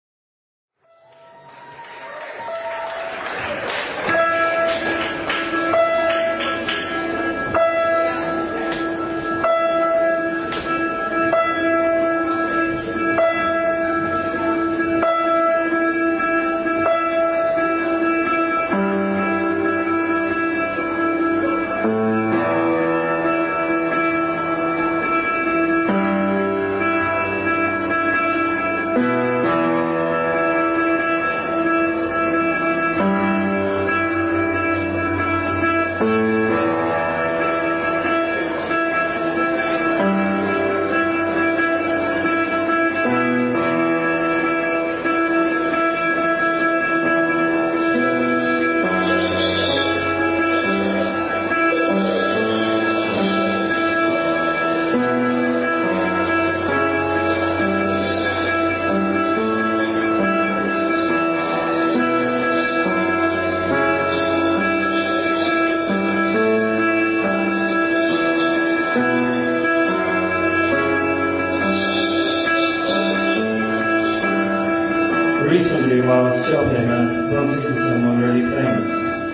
Recently, while shopping, I bumped into someone really famous.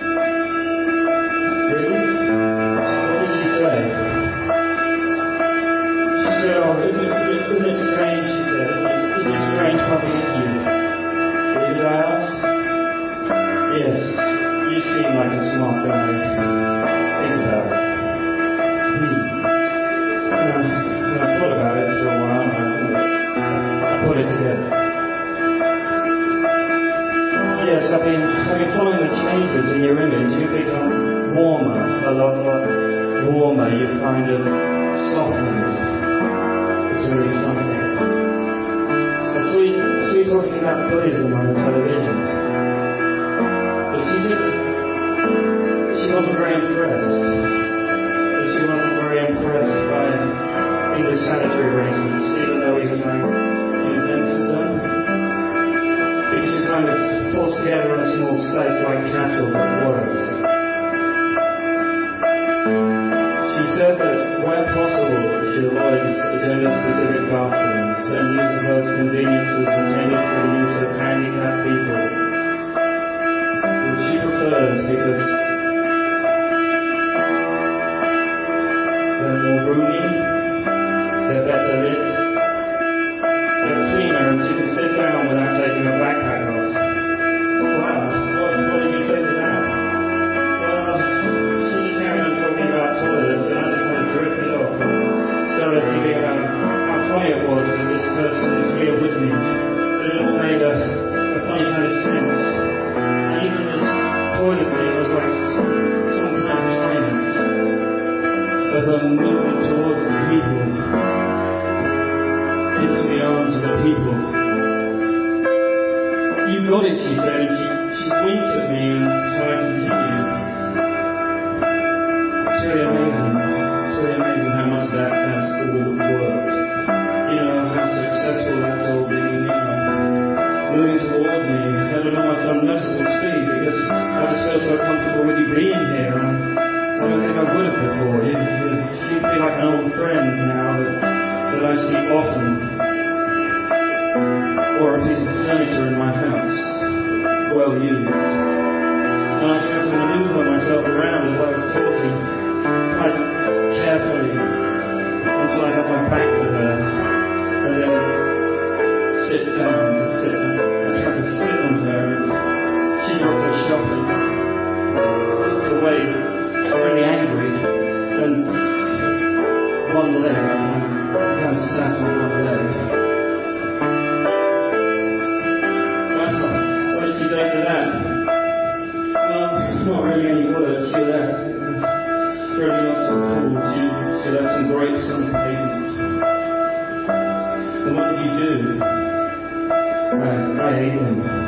Really? What did she say? She said, oh, is it, is it, is it strange, she said, is it, is it strange bumping into you? Is it, I asked? Yes, you seem like a smart guy. Think about it. Hmm. And I, and I thought about it for a while, and I, I put it together. Yes, I've been, I've been following the changes in your image. You've become warmer, a lot, lot warmer. You've kind of softened. It's really something. I saw you, I saw you talking about Buddhism on the television. But she said that she wasn't very impressed. That she wasn't very impressed by English sanitary arrangements, even though we had like invented them. Because you kind of forced together in a small space like cattle that works. She said that where possible she avoids gender-specific bathrooms. then uses those conveniences intended for the use of handicapped people, which she prefers because they're more roomy, they're better lit, they're cleaner, and she can sit down without taking her backpack off. Wow, what, what did you say to that? Well, she just carried on talking about toilets, and I just had to drift it off. Started thinking about how funny it was that this person was here with me, that it all made a, a funny kind of sense. And even this toilet thing was like some kind of climax of a movement towards the people, into the arms of the people. You got it, she said, and she, she winked at me, and so I continued. It's really amazing. It's really amazing how much that has all worked. You know, how successful that's all been, you know, moving toward me at an almost unnoticeable speed, because I just feel so comfortable with you being here. And I don't think I would have before. You, you, you'd be like an old friend now that, that I see often. Or a piece of furniture in my house, well used. And I tried to maneuver myself around as I was talking, quite carefully, until I got my back to her, and then sit down to sit. I tried to sit on her, and she dropped her shopping, looked away, really angry, and one leg, I kind of sat on one leg. What did she say to that? Well, not really any words. She left. It was really not so cool. She, she left some grapes on the pavement. And what did you do? I, I ate them.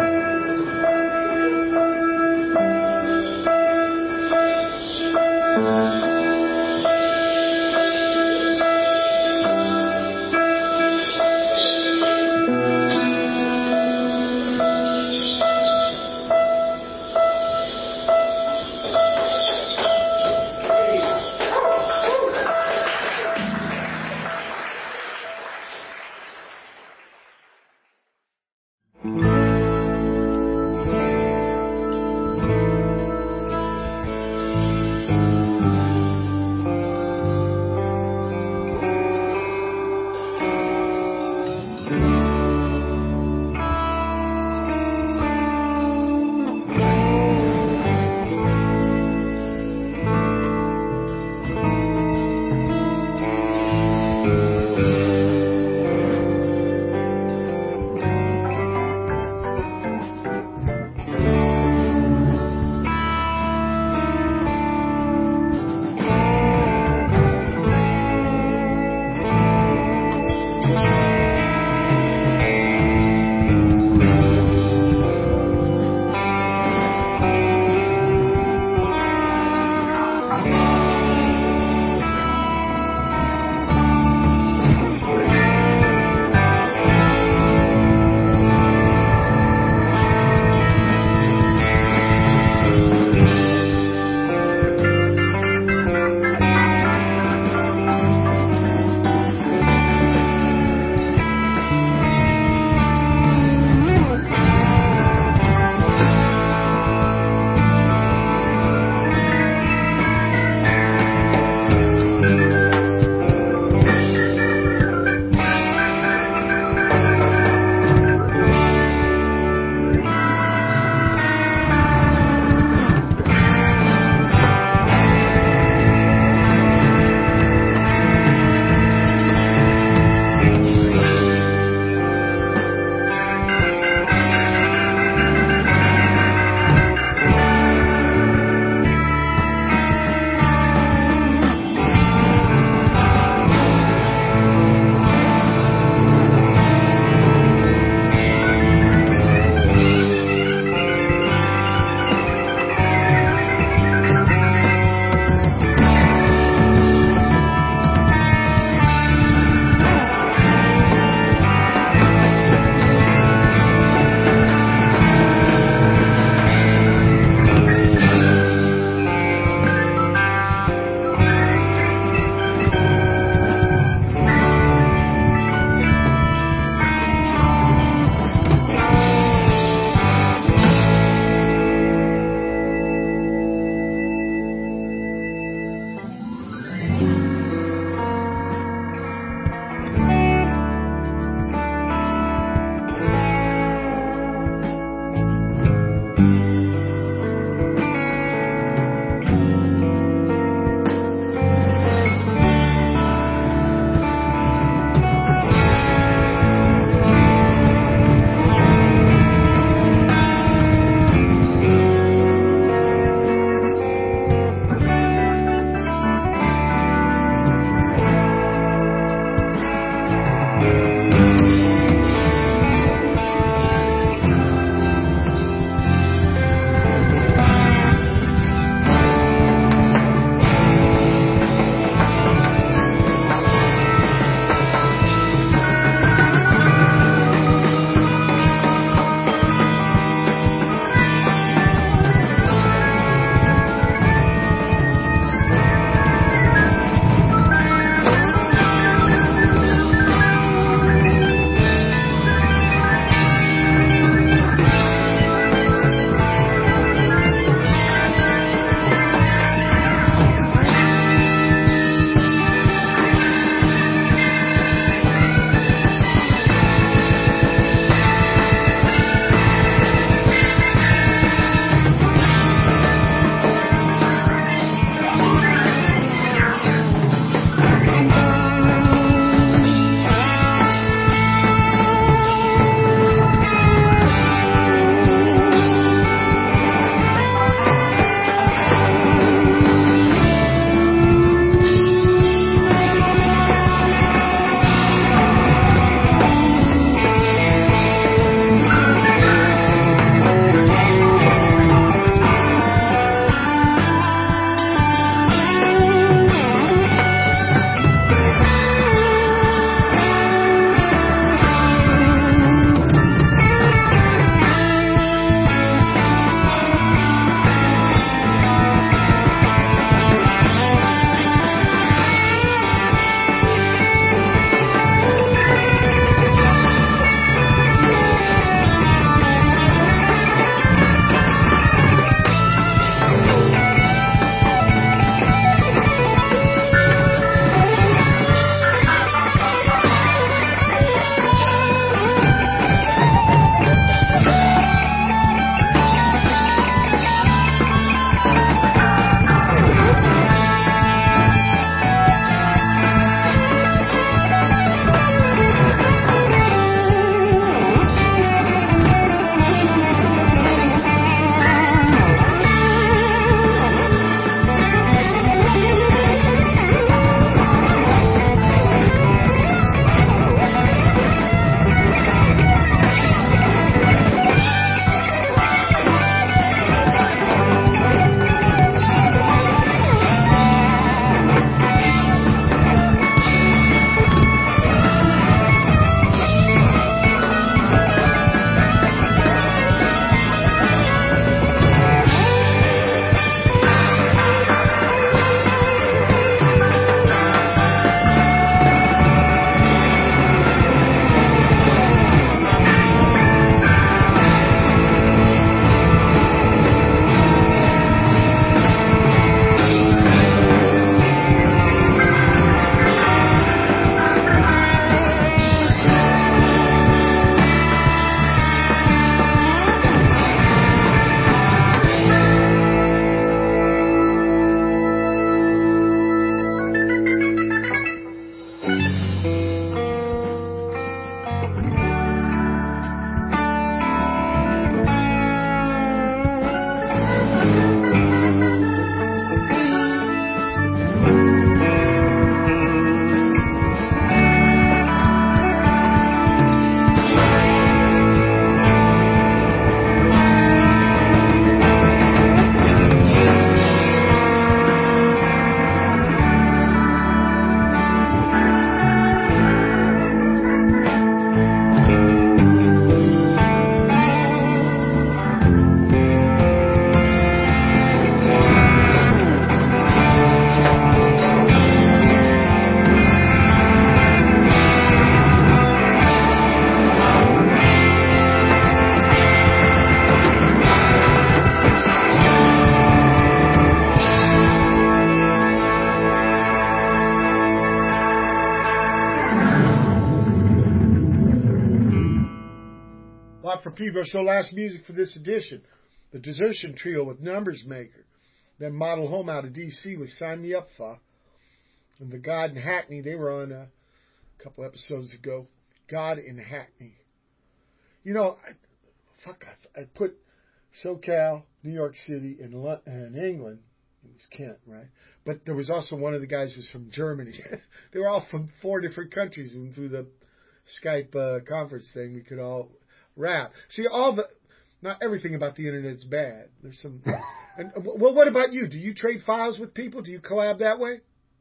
out for people. So last music for this edition, the Desertion Trio with Numbers Maker. Then Model Home out of D C with Sign Me Up For. And the God in Hackney, they were on a couple episodes ago. God in Hackney. You know, I, fuck, I, I put SoCal, New York City, and, Lo- and England. It was Kent, right? But there was also one of the guys who was from Germany. They were all from four different countries, and through the Skype uh, conference thing, we could all rap. See, all the, not everything about the internet's bad. There's some. And well, what about you? Do you trade files with people? Do you collab that way?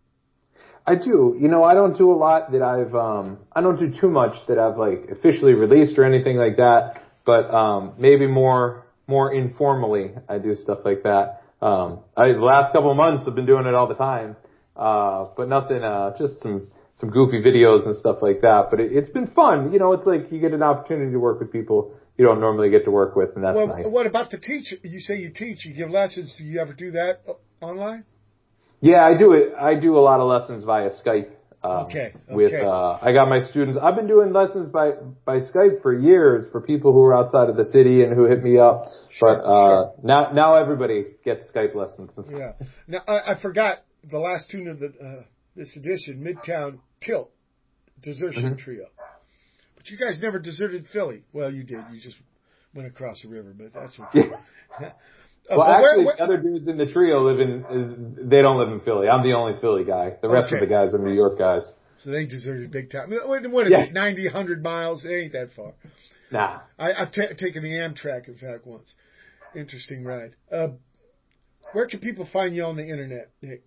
I do. You know, I don't do a lot that I've, um, I don't do too much that I've like officially released or anything like that. But um, maybe more, more informally, I do stuff like that. Um, I, the last couple of months, I've been doing it all the time. Uh, but nothing, uh, just some, some goofy videos and stuff like that. But it, it's been fun. You know, it's like you get an opportunity to work with people you don't normally get to work with, and that's well, nice. What about the teacher? You say you teach, you give lessons. Do you ever do that online? Yeah, I do it. I do a lot of lessons via Skype. Um, okay. okay. With, uh, I got my students. I've been doing lessons by, by Skype for years for people who are outside of the city and who hit me up. Sure, but, uh, sure. now, now everybody gets Skype lessons. Yeah. Now, I, I forgot the last tune of the, uh, this edition, Midtown Tilt, Desertion mm-hmm. Trio. But you guys never deserted Philly. Well, you did. You just went across the river, but that's okay. Yeah. Uh, well, actually, where, where, the other dudes in the trio live in, is, they don't live in Philly. I'm the only Philly guy. The rest okay. of the guys are New York guys. So they deserted big time. What, what is yeah. it, ninety, one hundred miles? It ain't that far. Nah. I, I've t- taken the Amtrak, in fact, once. Interesting ride. Uh, where can people find you on the internet, Nick?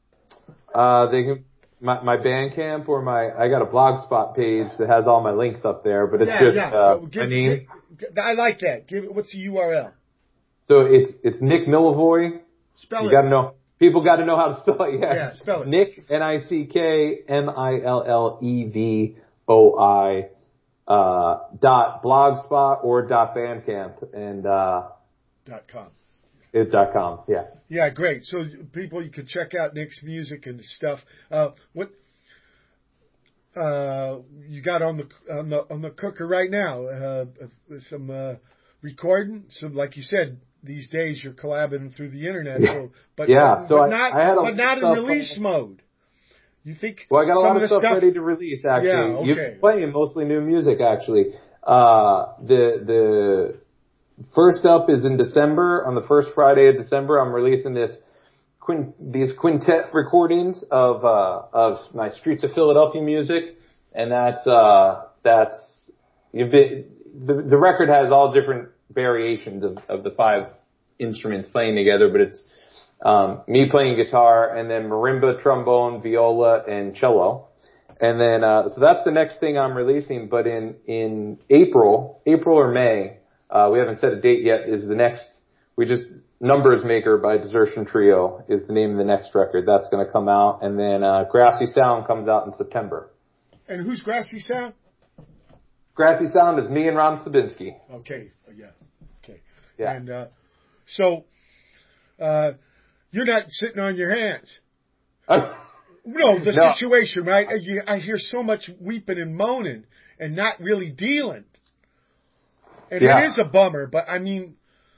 Uh, they can, my, my Bandcamp or my, I got a Blogspot page that has all my links up there, but it's yeah, just, yeah. uh, so give, my name. Give, I like that. Give what's the U R L? So it's, it's Nick Millavoy. Spell you it. You gotta know, people gotta know how to spell it. Yeah. Yeah, spell it. Nick, N I C K M I L L E V O I, uh, dot blogspot or dot bandcamp and, uh, dot com. It's dot com, yeah. Yeah, great. So people, you can check out Nick's music and stuff. Uh, what, uh, you got on the, on the, on the cooker right now? Uh, some, uh, recording? Some, like you said, these days you're collabing through the internet. So, but, yeah, but, so but I, not, I had a but not in release from, mode. You think? Well, I got a some lot of of the stuff, stuff ready to release, actually. Yeah, okay. You've been playing mostly new music, actually. Uh, the, the, first up is in December. On the first Friday of December, I'm releasing this, quin- these quintet recordings of, uh, of my Streets of Philadelphia music. And that's, uh, that's, you've been, the, the record has all different variations of, of the five instruments playing together, but it's, um, me playing guitar and then marimba, trombone, viola, and cello. And then, uh, so that's the next thing I'm releasing, but in, in April, April or May, uh, we haven't set a date yet, is the next, we just, Numbers Maker by Desertion Trio is the name of the next record. That's gonna come out. And then, uh, Grassy Sound comes out in September. And who's Grassy Sound? Grassy Sound is me and Ron Slabinski. Okay, yeah, okay. Yeah. And, uh, so, uh, you're not sitting on your hands. Uh, no, the no. situation, right? I, you, I hear so much weeping and moaning and not really dealing. And yeah. it is a bummer, but I mean,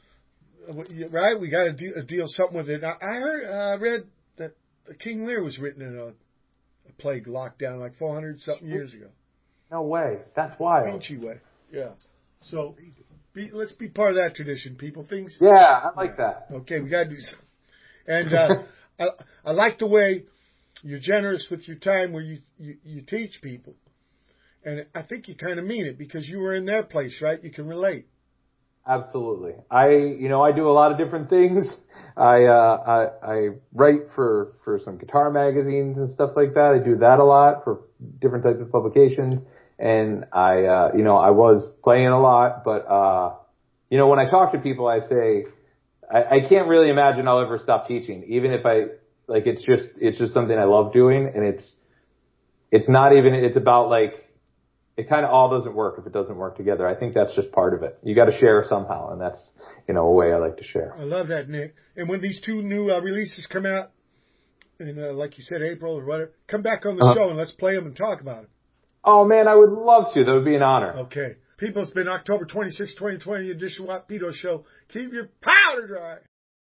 right? We got to deal, deal something with it. I, I heard, uh, read that King Lear was written in a, a plague lockdown like four hundred something years ago. No way. That's wild. Ancient way. Yeah. So, be, let's be part of that tradition, people. Things. Yeah, I like yeah. that. Okay, we got to do something. And uh, I, I like the way you're generous with your time where you, you, you teach people. And I think you kind of mean it because you were in their place, right? You can relate. Absolutely. I, you know, I do a lot of different things. I, uh, I, I write for, for some guitar magazines and stuff like that. I do that a lot for different types of publications. And I, uh, you know, I was playing a lot, but, uh, you know, when I talk to people, I say, I, I can't really imagine I'll ever stop teaching, even if I, like, it's just, it's just something I love doing. And it's, it's not even, it's about like, it kind of all doesn't work if it doesn't work together. I think that's just part of it. You got to share somehow, and that's, you know, a way I like to share. I love that, Nick. And when these two new uh, releases come out, in uh, like you said, April or whatever, come back on the uh-huh. show and let's play them and talk about them. Oh man, I would love to. That would be an honor. Okay. People, it's been October twenty-sixth, twenty twenty edition of Watt Pito Show. Keep your powder dry.